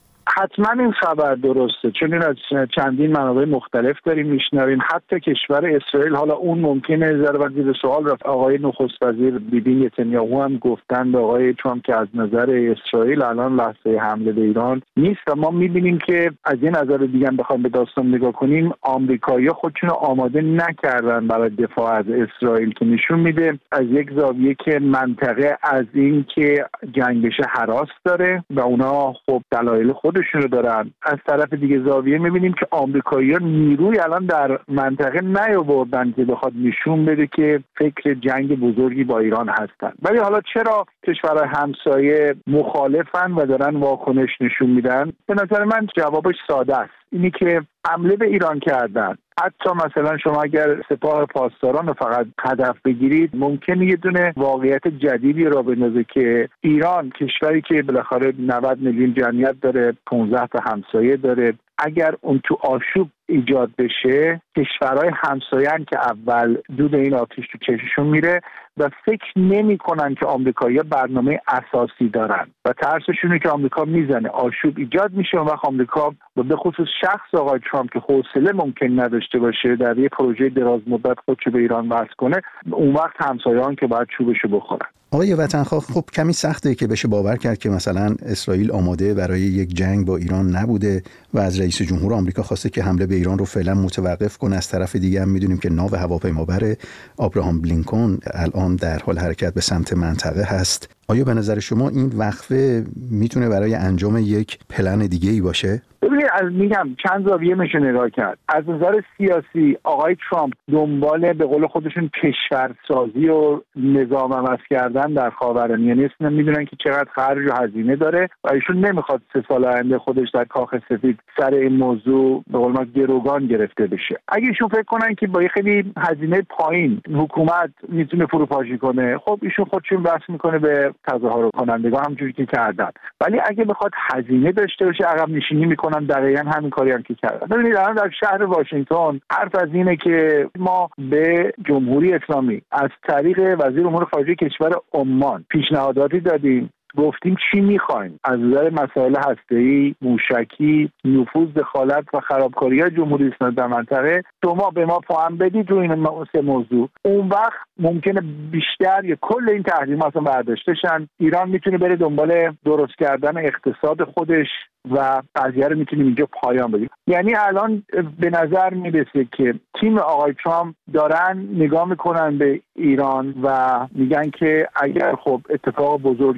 [SPEAKER 16] حتما این خبر درسته، چون این از چندین منابع مختلف داریم میشنویم. حتی کشور اسرائیل، حالا اون ممکنه ذره زیر سوال رفت، آقای نخست وزیر بیبی نتانیاهو هم گفتن به آقای ترامپ که از نظر اسرائیل الان لحظه حمله به ایران نیست و ما میبینیم که از این نظر دیگه هم بخوایم به داستان نگاه کنیم، آمریکایی‌ها خودشون آماده نکردن برای دفاع از اسرائیل، که نشون میده از یک زاویه که منطقه از این که جنگ بشه هراس داره و اونا خب دلایل خودشون رو دارن. از طرف دیگه زاویه میبینیم که آمریکایی‌ها نیروی الان در منطقه نیاوردن که بخواد نشون بده که فکر جنگ بزرگی با ایران هستن. ولی حالا چرا کشورهای همسایه مخالفن و دارن واکنش نشون میدن؟ به نظر من جوابش ساده است، اینی که حمله به ایران کردن. حتی مثلا شما اگر سپاه پاسداران رو فقط هدف بگیرید، ممکنه یه دونه واقعیت جدیدی را بندازه که ایران، کشوری که بالاخره 90 میلیون جمعیت داره، 15 تا همسایه داره، اگر اون تو آشوب ایجاد بشه، کشورهای همسایه‌ان که اول دود این آتش تو چششون میره و فکر نمی‌کنن که آمریکایی‌ها برنامه اساسی دارن و ترسشونه که آمریکا میزنه، آشوب ایجاد میشه و وقت آمریکا و به خصوص شخص آقای ترامپ که حوصله ممکن نداشته باشه در یه پروژه دراز مدت خودشو به ایران وصل کنه، اون وقت همسایه‌ان که باید چوبشو بخورن.
[SPEAKER 2] آقای وطنخواه، خب کمی سخته که بشه باور کرد که مثلا اسرائیل آماده برای یک جنگ با ایران نبوده و از رئیس جمهور آمریکا خواسته که حمله به ایران رو فعلا متوقف کنه. از طرف دیگه هم میدونیم که ناو هواپیمابر آبراهام لینکلن الان در حال حرکت به سمت منطقه هست. آیا به نظر شما این وقفه میتونه برای انجام یک پلن دیگه‌ای باشه؟
[SPEAKER 16] ببینید، میگم چند زاویه میشه نگاه کرد. از نظر سیاسی آقای ترامپ دنبال به قول خودشون کشورسازی و نظام عوض کردن در خاورمیانه است. میدونن که چقدر خرج و هزینه داره و ایشون نمیخواد 3 سال آینده خودش در کاخ سفید سر این موضوع به قول ما گروگان گرفته بشه. اگه ایشون فکر کنن که با یه خیلی هزینه پایین حکومت میتونه فروپاشی کنه، خب ایشون خودشون بحث میکنه به تظاهر کنندگان همونجوری که کردن. ولی اگه بخواد هزینه داشته باشه، عقب نشینی میکنن. دقیقاً همین کاری هم که کردن. ببینید الان در شهر واشنگتن حرف از اینه که ما به جمهوری اسلامی از طریق وزیر امور خارجه کشور عمان پیشنهاداتی دادیم، گفتیم چی میخوایم از نظر مسائل هسته‌ای، موشکی، نفوذ، دخالت و خرابکاری‌های جمهوری اسلامی در منطقه، شما به ما پاهم بدید روی این سه موضوع. اون وقت ممکنه بیشتر یا کل این تحریم‌ها اصلا برداشته شن. ایران میتونه بره دنبال درست کردن اقتصاد خودش و قضیه رو میتونیم اینجا پایان بدیم. یعنی الان به نظر میرسه که تیم آقای ترامپ دارن نگاه میکنن به ایران و میگن که اگر خب اتفاق بزرگی بیفته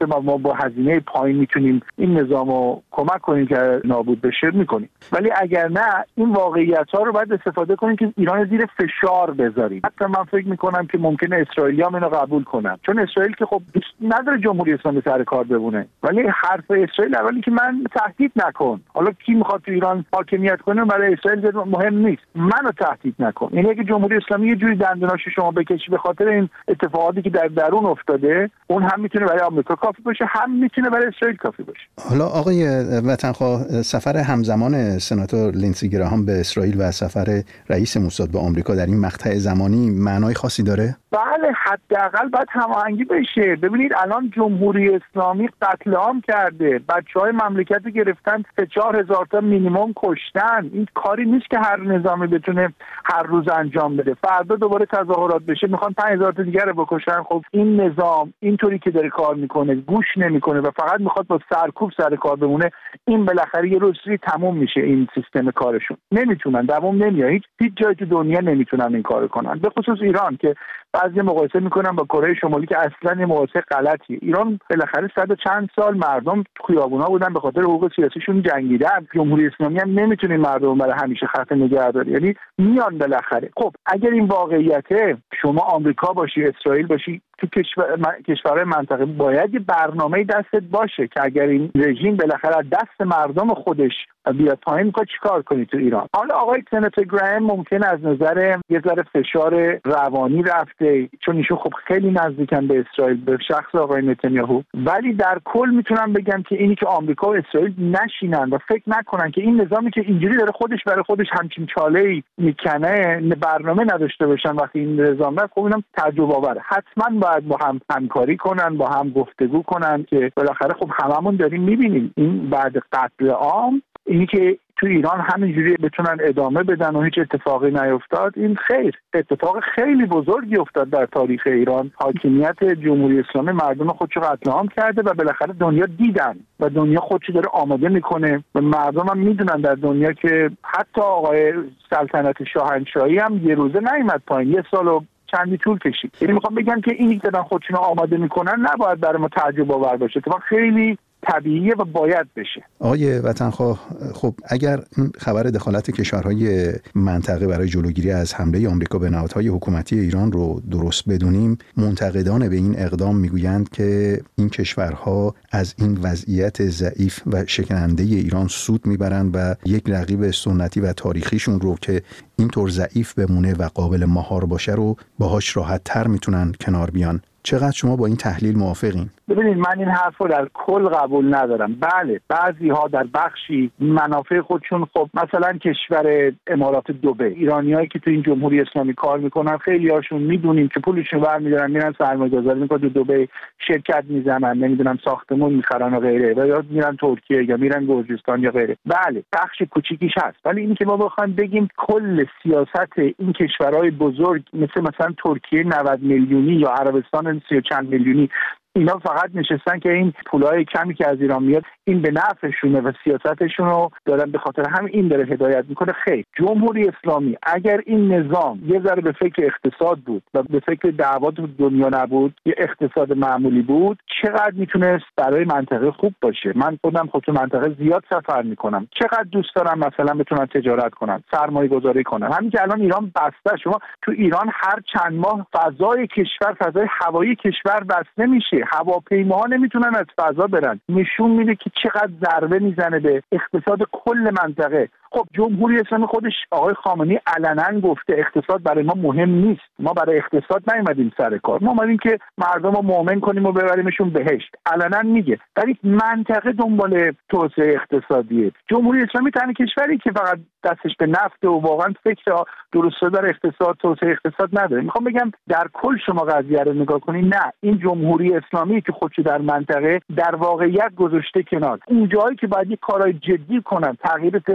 [SPEAKER 16] درسته ما با هزینه پایین میتونیم این نظامو کمک کنیم که نابود بشه میکنیم، ولی اگر نه این واقعیت‌ها رو باید استفاده کنیم که ایران زیر فشار بذاریم. حتی من فکر میکنم که ممکنه اسرائیلی‌ها اینو قبول کنن، چون اسرائیل که خب دوست نداره جمهوری اسلامی سر کار بمونه، ولی حرف اسرائیل اولی که من تهدید نکن. حالا کی میخواد تو ایران حاکمیت کنه برای اسرائیل مهم نیست، منو تهدید نکن. یعنی اگه جمهوری اسلامی یه جوری دندوناشو شما بکشی به خاطر این اتفاقاتی که در درون افتاده، اون هم میتونه برای آمریکا کافی باشه، هم میتونه برای اسرائیل کافی باشه.
[SPEAKER 2] حالا آقای وطنخواه، سفر همزمان سناتور لینسی گراهام به اسرائیل و سفر رئیس موساد به آمریکا در این مقطع زمانی معنای خاصی داره؟
[SPEAKER 16] بله، حداقل باید هماهنگی بشه. ببینید الان جمهوری اسلامی قتل عام کرده، بچهای مملکت رو گرفتن، 4,000 تا مینیمم کشتن. این کاری نیست که هر نظامی بتونه هر روز انجام بده. فردا دوباره تظاهرات بشه میخوان 5,000 تا دیگر رو بکشن. خب این نظام اینطوری که داره کار میکنه گوش نمیکنه و فقط میخواد با سرکوب سر کار بمونه. این بالاخره یه روزی تموم میشه این سیستم کارشون. نمیتونن، دوام نمیاد. هیچ جای تو دنیا نمیتونن این کارو کنن، به خصوص ایران که بعضی مقایسه میکنن با کره شمالی که اصلا یه مقایسه غلطیه. ایران بالاخره 100 و چند سال مردم خیابونا بودن به خاطر حقوق سیاسیشون جنگیدن. جمهوری اسلامی هم نمیتونه مردم برای همیشه خفه نگه داره، یعنی میان بالاخره. خب اگر این واقعیته، شما آمریکا باشی، اسرائیل باشی، تو کشورهای منطقه باید یه برنامه دستت باشه که اگر این رژیم بالاخره از دست مردم خودش بیاد پایین میخواد چیکار کنی تو ایران. حالا آقای سناتور گرام ممکن از نظر یه ذره فشار روانی رفته، چون ایشون خب خیلی نزدیکن به اسرائیل، به شخص آقای نتانیاهو، ولی در کل میتونم بگم که اینی که آمریکا و اسرائیل نشینن و فکر نکنن که این نظامی که اینجوری داره خودش برای خودش همچین چاله‌ای میکنه برنامه نداشته باشن وقتی این نظام رفت، خب اینم تعجب آوره. حتما باید با هم همکاری کنن، با هم گفتگو کنن که بالاخره خب هممون داریم میبینیم این بعد قتل عام اینی که تو ایران همینجوری بتونن ادامه بدن و هیچ اتفاقی نیفتاد. این خیر اتفاق خیلی بزرگی افتاد در تاریخ ایران. حاکمیت جمهوری اسلامی مردم خودشو قتل عام کرده و بالاخره دنیا دیدن و دنیا خودشو داره آماده میکنه و مردم هم میدونن در دنیا که حتی آقای سلطنت شاهنشاهی هم یه روزه نیامد پایین، یه سال و چندی طول کشید. یعنی میخوام بگم که اینی که دارن خودشون آماده میکنن نباید برای ما تعجب آور باشه، اتفاق خیلی طبیعیه و باید بشه.
[SPEAKER 2] آقای وطنخواه، خب اگر این خبر دخالت کشورهای منطقه برای جلوگیری از حمله آمریکا به نهادهای حکومتی ایران رو درست بدونیم، منتقدان به این اقدام میگویند که این کشورها از این وضعیت ضعیف و شکننده ایران سود میبرند و یک رقیب سنتی و تاریخیشون رو که اینطور ضعیف بمونه و قابل مهار باشه رو باهاش راحت تر میتونن کنار بیان. چقدر شما با این تحلیل موافقین؟
[SPEAKER 16] ببینید من این حرف رو در کل قبول ندارم. بله بعضی ها در بخشی منافع خودشون، خب مثلا کشور امارات دبی، ایرانیایی که تو این جمهوری اسلامی کار میکنن خیلی هاشون میدونیم که پولشون برمی‌دارن میرن سرمایه‌گذاری میکنن تو دبی، شرکت میزنن، نمیدونم ساختمون میخرن و غیره، و یا میرن ترکیه یا میرن گرجستان یا غیره. بله بخش کوچیکیش هست، ولی اینی که ما بخوایم بگیم کل سیاست این کشورهای بزرگ مثلا ترکیه 90 میلیونی یا عربستان 30 چند میلیونی، اینا فقط نشستن که این پولای کمی که از ایران میاد این به نفعشونه و سیاستشون رو دارن به خاطر همین این داره هدایت میکنه. خیر، جمهوری اسلامی اگر این نظام یه ذره به فکر اقتصاد بود و به فکر دعوا دنیا نبود، یه اقتصاد معمولی بود، چقدر میتونست برای منطقه خوب باشه. من خودم تو منطقه زیاد سفر میکنم، چقدر دوست دارم مثلا بتونن تجارت کنن، سرمایه گذاری کنن. همین که الان ایران بسته، شما تو ایران هر چند ماه فضای کشور، فضای هوایی کشور بسته میشه، هواپیماها نمیتونن از فضا برن. نشون میده که چقدر ضربه میزنه به اقتصاد کل منطقه. خب جمهوری اسلامی خودش آقای خامنه‌ای علنا گفته اقتصاد برای ما مهم نیست، ما برای اقتصاد نیومدیم سر کار، ما اومدیم که مردم رو مؤمن کنیم و ببریمشون بهشت. علنا میگه ولی منطقه دنبال توسعه اقتصادیه. جمهوری اسلامی تنها کشوری که فقط دستش به نفت و واقعا فکر درسته در اقتصاد، توسعه اقتصاد نداره. میخوام بگم در کل شما قضیه رو نگاه کنید، نه این جمهوری اسلامی که خودشو در منطقه در واقعیت گذاشته کنار. اون جایی که باید کارهای جدی کنن، تغییر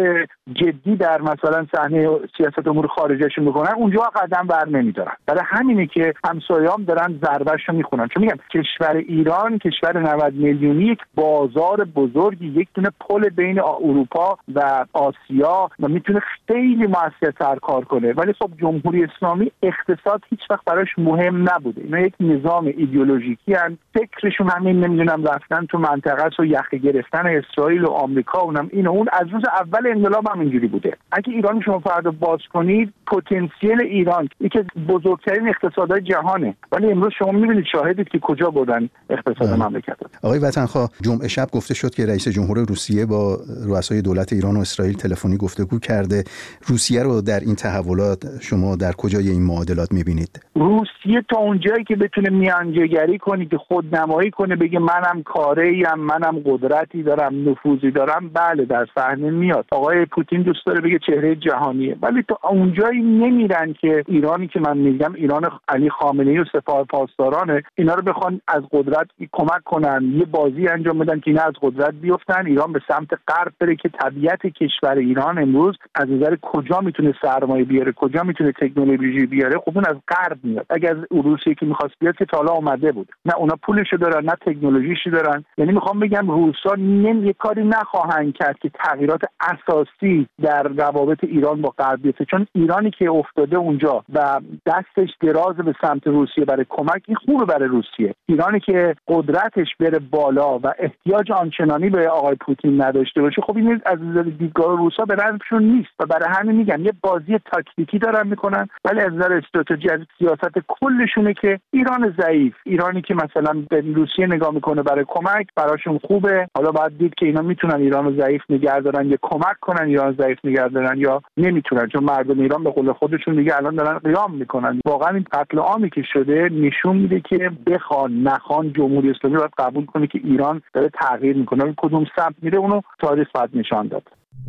[SPEAKER 16] جدی در مثلا صحنه سیاست امور خارجهشون میکنن، اونجا قدم بر نمیدارن. برای همینه که همسایه‌ام دارن ضربهشو میخونن. چون میگم کشور ایران کشور 90 میلیونی، یک بازار بزرگی، یک دونه پل بین اروپا و آسیا و میتونه خیلی موثرتر کار کنه. ولی خب جمهوری اسلامی اقتصاد هیچ وقت براش مهم نبوده. اینا یک نظام ایدئولوژیکی ان، فکرشون همین نمیدونم رفتن تو منطقه و یخ گرفتن اسرائیل و آمریکا، اونم این و اون از روز اول انقلاب هم اینجوری بوده. اگه ایران شما فردا باز کنید، پتانسیل ایران یکی از بزرگترین اقتصادهای جهانه، ولی امروز شما میبینید شاهدید که کجا بردن اقتصاد مملکت.
[SPEAKER 2] آقای وطنخواه، جمعه شب گفته شد که رئیس جمهور روسیه با رؤسای دولت ایران و اسرائیل تلفنی گفتگو کرده. روسیه رو در این تحولات شما در کجای این معادلات میبینید؟
[SPEAKER 16] روسیه تا اونجایی که بتونه میانجیگری کنه، که خودنمایی کنه، بگه منم کاره‌ایم، منم قدرتی دارم، نفوذی دارم، بله در صحنه میاد. آقای پوتین دوست داره بگه چهره جهانیه، ولی تا اونجایی نمیرن که ایرانی که من میگم ایران علی خامنه‌ای و سپاه پاسدارانه، اینا رو بخوان از قدرت کمک کنن، یه بازی انجام بدن که اینا از قدرت بیفتن، ایران به سمت غرب بره. که طبیعت کشور ایران امروز از نظر کجا میتونه سرمایه بیاره، کجا میتونه تکنولوژی بیاره، خب اون از غرب میاد. اگر از روسیه که میخواست بیاد که تا حالا اومده بود، نه اونا پولشو دارن نه تکنولوژیشو دارن. یعنی میخوام بگم روسا یه کاری نخواهند کرد که تغییرات اساسی در روابط ایران با غرب بیفته، چون ایرانی که افتاده اونجا و دستش دراز به سمت روسیه برای کمک، این خوبه برای روسیه. ایرانی که قدرتش بره بالا و احتیاج آنچنانی به آقای پوتین نداشته باشه، خب این از نظر دیدگاه روسا به نظرشون نیست و برای همین میگم یه بازی تاکتیکی دارن میکنن، ولی از نظر استراتژی از سیاست کلشونه که ایران ضعیف، ایرانی که مثلا به روسیه نگاه میکنه برای کمک، براشون خوبه. حالا باید دید که اینا میتونن ایران رو ضعیف نگه دارن یا کمک کنن ایران ضعیف نگه دارن، یا نمیتونن، چون مردم ایران به قول خودشون دیگه الان دارن قیام میکنن. واقعا این قتل عامی که شده نشون میده که بخوان نخوان جمهوری اسلامی باید قبول کنه که ایران داره تغییر میکنه. کدوم سمت میره اونو تاریخ باید نشان داد.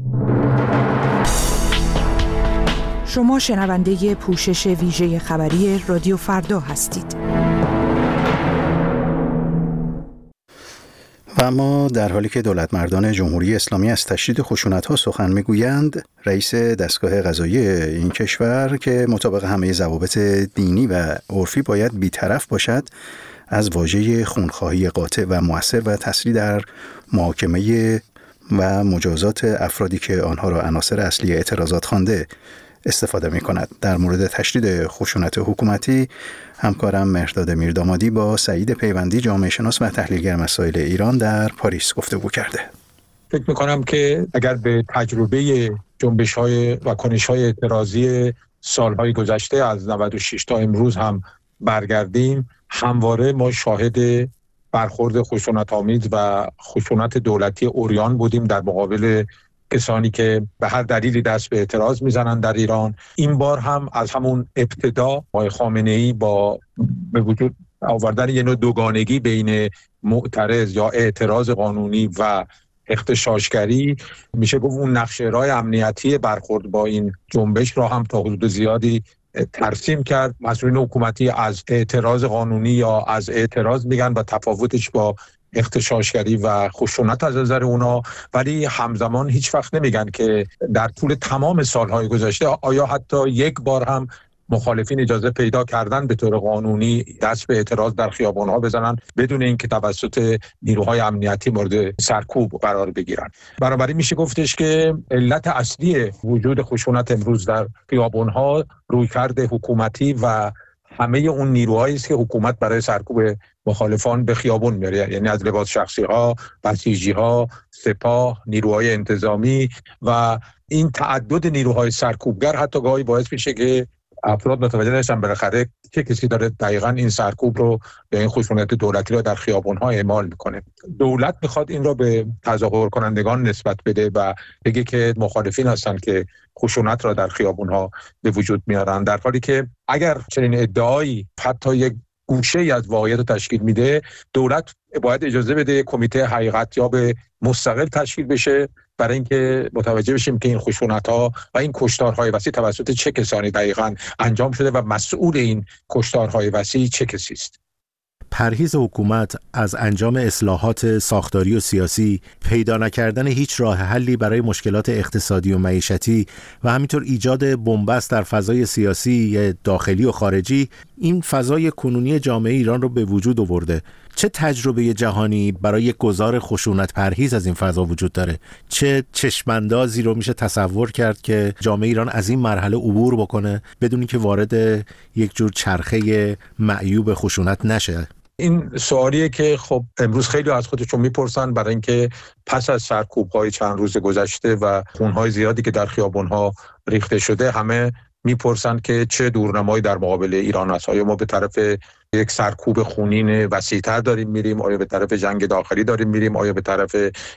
[SPEAKER 3] شما شنونده پوشش ویژه خبری رادیو فردا هستید.
[SPEAKER 2] و اما در حالی که دولتمردان جمهوری اسلامی از تشدید خشونت‌ها سخن میگویند، رئیس دستگاه قضایی این کشور که مطابق همه ضوابط دینی و عرفی باید بی‌طرف باشد، از واژه خونخواهی قاطع و مؤثر و تسری در محاکمه و مجازات افرادی که آنها را عناصر اصلی اعتراضات خوانده استفاده می کند. در مورد تشدید خشونت حکومتی همکارم مهرداد میردامادی با سعید پیوندی، جامعه شناس و تحلیلگر مسائل ایران در پاریس گفتگو کرده.
[SPEAKER 17] فکر می کنم که اگر به تجربه جنبش‌های و کنش‌های اعتراضی سالهای گذشته از 96 تا امروز هم برگردیم، همواره ما شاهد برخورد خشونت‌آمیز و خشونت دولتی عریان بودیم در مقابل کسانی که به هر دلیلی دست به اعتراض میزنن در ایران. این بار هم از همون ابتدا آقای خامنه‌ای با به وجود آوردن یه نوع دوگانگی بین معترض یا اعتراض قانونی و اغتشاشگری، میشه گفت اون نقشه راه امنیتی برخورد با این جنبش را هم تا حدود زیادی ترسیم کرد. مسئولین حکومتی از اعتراض قانونی یا از اعتراض میگن و تفاوتش با اغتشاشگری و خشونت از نظر اونا، ولی همزمان هیچ وقت نمیگن که در طول تمام سالهای گذشته آیا حتی یک بار هم مخالفین اجازه پیدا کردن به طور قانونی دست به اعتراض در خیابان‌ها بزنن بدون اینکه توسط نیروهای امنیتی مورد سرکوب قرار بگیرن. بنابراین میشه گفتش که علت اصلی وجود خشونت امروز در خیابان‌ها رویکرد حکومتی و همه اون نیروهایی است که حکومت برای سرکوب مخالفان به خیابان میاره، یعنی از لباس شخصی ها، بسیجی ها، سپاه، نیروهای انتظامی و این تعدد نیروهای سرکوبگر حتی گاهی باعث میشه که افراد متوجه نشن بالاخره چه کسی داره دقیقاً این سرکوب رو یا این خشونت دولتی رو در خیابان‌ها اعمال میکنه. دولت میخواد این رو به تظاهر کنندگان نسبت بده و بگه که مخالفین هستن که خشونت را در خیابان‌ها به وجود میارن، در حالی که اگر چنین ادعایی حتی یک گوشه‌ای از واقعیت رو تشکیل میده، دولت باید اجازه بده کمیته حقیقت یاب مستقل تشکیل بشه برای اینکه متوجه بشیم که این خشونت‌ها و این کشتارهای وسیع توسط چه کسانی دقیقاً انجام شده و مسئول این کشتارهای وسیع چه کسی است.
[SPEAKER 18] پرهیز حکومت از انجام اصلاحات ساختاری و سیاسی، پیدا نکردن هیچ راه حلی برای مشکلات اقتصادی و معیشتی و همینطور ایجاد بنبست در فضای سیاسی داخلی و خارجی، این فضای کنونی جامعه ایران رو به وجود آورده. چه تجربه جهانی برای گذار خشونت پرهیز از این فضا وجود داره؟ چه چشماندازی رو میشه تصور کرد که جامعه ایران از این مرحله عبور بکنه بدون که وارد یک جور چرخه معیوب خشونت نشه؟
[SPEAKER 17] این سوالیه که خب امروز خیلی از خودشون میپرسن، برای اینکه پس از سرکوب‌های چند روز گذشته و خون‌های زیادی که در خیابون‌ها ریخته شده، همه میپرسن که چه دورنمایی در مقابل ایران است. آیا ما به طرف یک سرکوب خونین وسیع‌تر داریم میریم؟ آیا به طرف جنگ داخلی داریم میریم؟ آیا به طرف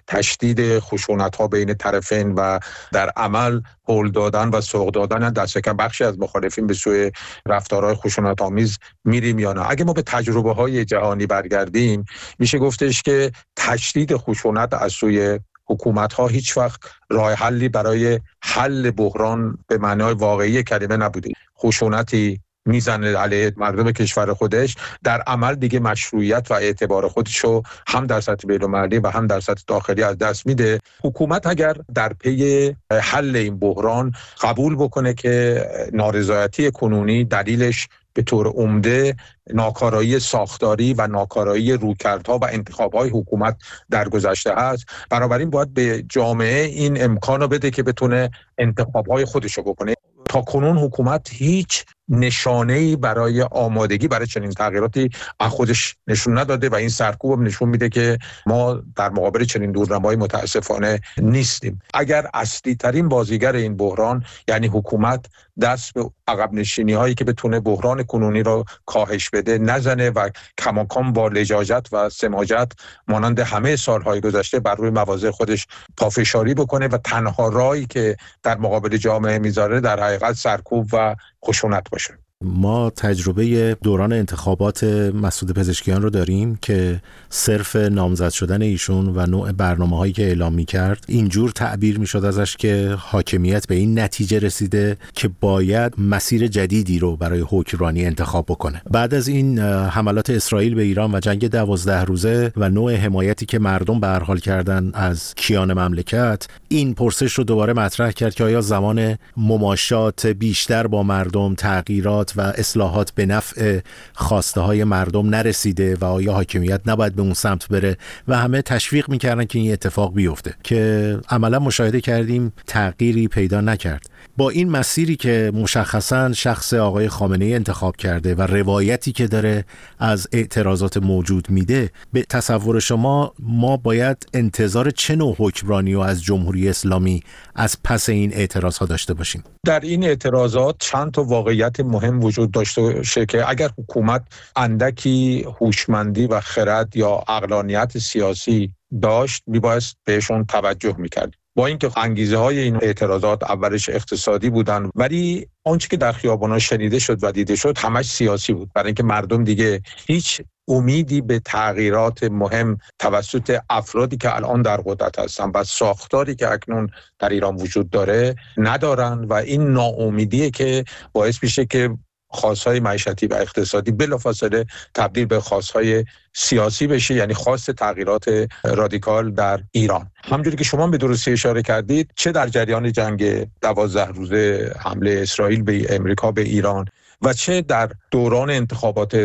[SPEAKER 17] تشدید خشونت‌ها بین طرفین و در عمل هول دادن و سوق دادن دست کم بخشی از مخالفین به سوی رفتارهای خشونت‌آمیز میریم یا نه؟ اگه ما به تجربه‌های جهانی برگردیم، میشه گفتش که تشدید خشونت از سوی حکومت‌ها هیچ وقت راه حلی برای حل بحران به معنای واقعی کلمه نبوده. خشونتی میزنه علیه مردم کشور خودش، در عمل دیگه مشروعیت و اعتبار خودشو هم در سطح بین‌المللی و هم در سطح داخلی از دست میده. حکومت اگر در پی حل این بحران قبول بکنه که نارضایتی کنونی دلیلش به طور عمده ناکارایی ساختاری و ناکارایی رویکردها و انتخاب‌های حکومت در گذشته هست، بنابراین باید به جامعه این امکانو بده که بتونه انتخاب‌های خودشو بکنه. تا کنون حکومت هیچ نشانه‌ای برای آمادگی برای چنین تغییراتی از خودش نشون نداده و این سرکوب نشون میده که ما در مقابل چنین دورنمایی متاسفانه نیستیم. اگر اصلی ترین بازیگر این بحران یعنی حکومت دست به عقب نشینی هایی که بتونه بحران کنونی رو کاهش بده نزنه و کماکان با لجاجت و سماجت مانند همه سالهای گذشته بر روی مواضع خودش پافشاری بکنه و تنها راهی که در مقابل جامعه میذاره در حقیقت سرکوب و خشونت باشه.
[SPEAKER 18] ما تجربه دوران انتخابات مسعود پزشکیان رو داریم که صرف نامزد شدن ایشون و نوع برنامه‌هایی که اعلام می‌کرد اینجور تعبیر می‌شد ازش که حاکمیت به این نتیجه رسیده که باید مسیر جدیدی رو برای حکمرانی انتخاب بکنه. بعد از این حملات اسرائیل به ایران و جنگ 12 روزه و نوع حمایتی که مردم به هر حال کردن از کیان مملکت، این پرسش رو دوباره مطرح کرد که آیا زمان مماشات بیشتر با مردم، تغییرات و اصلاحات به نفع خواسته های مردم نرسیده و آیا حاکمیت نباید به اون سمت بره و همه تشویق میکردن که این اتفاق بیفته که عملا مشاهده کردیم تغییری پیدا نکرد. با این مسیری که مشخصاً شخص آقای خامنه‌ای انتخاب کرده و روایتی که داره از اعتراضات موجود میده، به تصور شما ما باید انتظار چه نوع حکمرانی و از جمهوری اسلامی از پس این اعتراضات داشته باشیم؟
[SPEAKER 17] در این اعتراضات چند تا واقعیت مهم وجود داشته باشه که اگر حکومت اندکی هوشمندی و خرد یا عقلانیت سیاسی داشت میبایست بهشون توجه میکرد. با اینکه انگیزه های این اعتراضات اولش اقتصادی بودن، ولی آنچه که در خیابان‌ها شنیده شد و دیده شد همش سیاسی بود، برای اینکه مردم دیگه هیچ امیدی به تغییرات مهم توسط افرادی که الان در قدرت هستن و ساختاری که اکنون در ایران وجود داره ندارن و این ناامیدیه که باعث میشه که خواست‌های معیشتی و اقتصادی بلافاصله تبدیل به خواست‌های سیاسی بشه، یعنی خواست تغییرات رادیکال در ایران. همونجوری که شما به درستی اشاره کردید، چه در جریان جنگ 12 روزه حمله اسرائیل به امریکا به ایران و چه در دوران انتخابات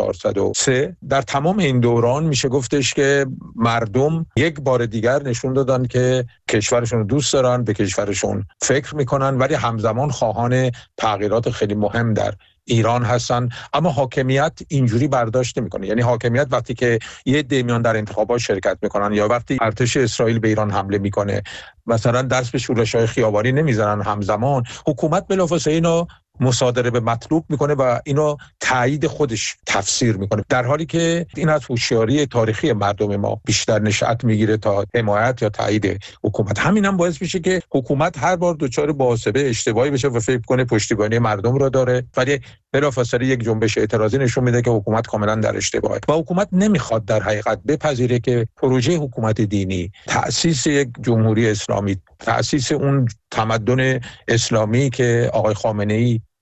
[SPEAKER 17] 1403، در تمام این دوران میشه گفتش که مردم یک بار دیگر نشون دادن که کشورشون رو دوست دارن، به کشورشون فکر میکنن، ولی همزمان خواهان تغییرات خیلی مهم در ایران هستن. اما حاکمیت اینجوری برداشت نمیکنه. یعنی حاکمیت وقتی که یه عده میان در انتخابات شرکت میکنن یا وقتی ارتش اسرائیل به ایران حمله میکنه مثلا دست به شورش‌های خیابانی نمیزنن، همزمان حکومت بلافاصله اینو مصادره به مطلوب میکنه و اینو تایید خودش تفسیر میکنه، در حالی که این از هوشیاری تاریخی مردم ما بیشتر نشأت میگیره تا حمایت یا تایید حکومت. همین هم باعث میشه که حکومت هر بار دچار محاسبه اشتباهی بشه و فکر کنه پشتیبانی مردم رو داره، ولی بلافاصله یک جنبش اعتراضی نشون میده که حکومت کاملا در اشتباهه و حکومت نمیخواد در حقیقت بپذیره که پروژه حکومت دینی، تأسیس یک جمهوری اسلامی، تأسیس اون تمدن اسلامی که آقای خامنه‌ای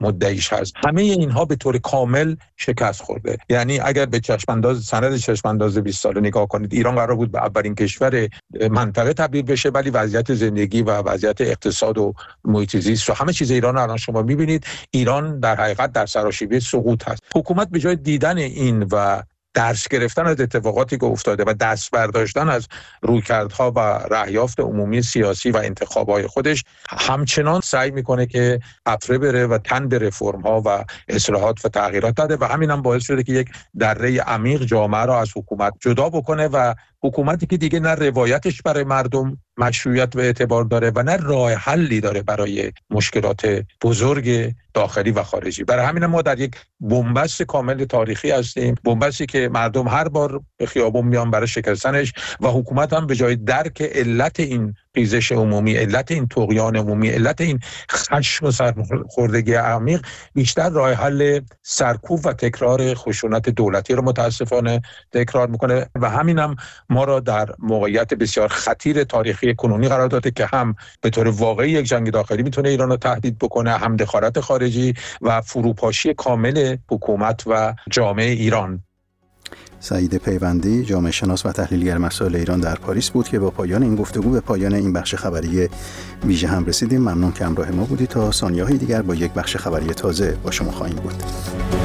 [SPEAKER 17] مدعیش هست. همه اینها به طور کامل شکست خورده. یعنی اگر به سند چشمانداز 20 ساله نگاه کنید، ایران قرار بود به اولین کشور منطقه تبدیل بشه، ولی وضعیت زندگی و وضعیت اقتصاد و محیط زیست و همه چیز ایران الان شما می‌بینید، ایران در حقیقت در سراشیبی سقوط هست. حکومت به جای دیدن این و درس گرفتن از اتفاقاتی که افتاده و دست برداشتن از رویکردها و رأیافت عمومی سیاسی و انتخابات خودش، همچنان سعی میکنه که قطره بره و تن به رفرم‌ها و اصلاحات و تغییرات بده و همین هم باعث شده که یک دره عمیق جامعه را از حکومت جدا بکنه و حکومتی که دیگه نه روایتش برای مردم مشروعیت و اعتبار داره و نه راه حلی داره برای مشکلات بزرگ داخلی و خارجی. برای همین ما در یک بنبست کامل تاریخی هستیم، بنبستی که مردم هر بار به خیابون میان برای شکستنش و حکومت هم به جای درک علت این ریزش عمومی، علت این طغیان عمومی، علت این خشم و سرخوردگی عمیق، بیشتر راه حل سرکوب و تکرار خشونت دولتی رو متاسفانه تکرار میکنه و همین هم ما را در موقعیت بسیار خطیر تاریخی کنونی قرار داده که هم به طور واقعی یک جنگ داخلی میتونه ایران رو تهدید بکنه، هم دخالت خارجی و فروپاشی کامل حکومت و جامعه ایران.
[SPEAKER 2] سعید پیوندی، جامعه شناس و تحلیلگر مسائل ایران در پاریس بود که با پایان این گفتگو به پایان این بخش خبری ویژه هم رسیدیم. ممنون که همراه ما بودید. تا ثانیه‌های دیگر با یک بخش خبری تازه با شما خواهیم بود.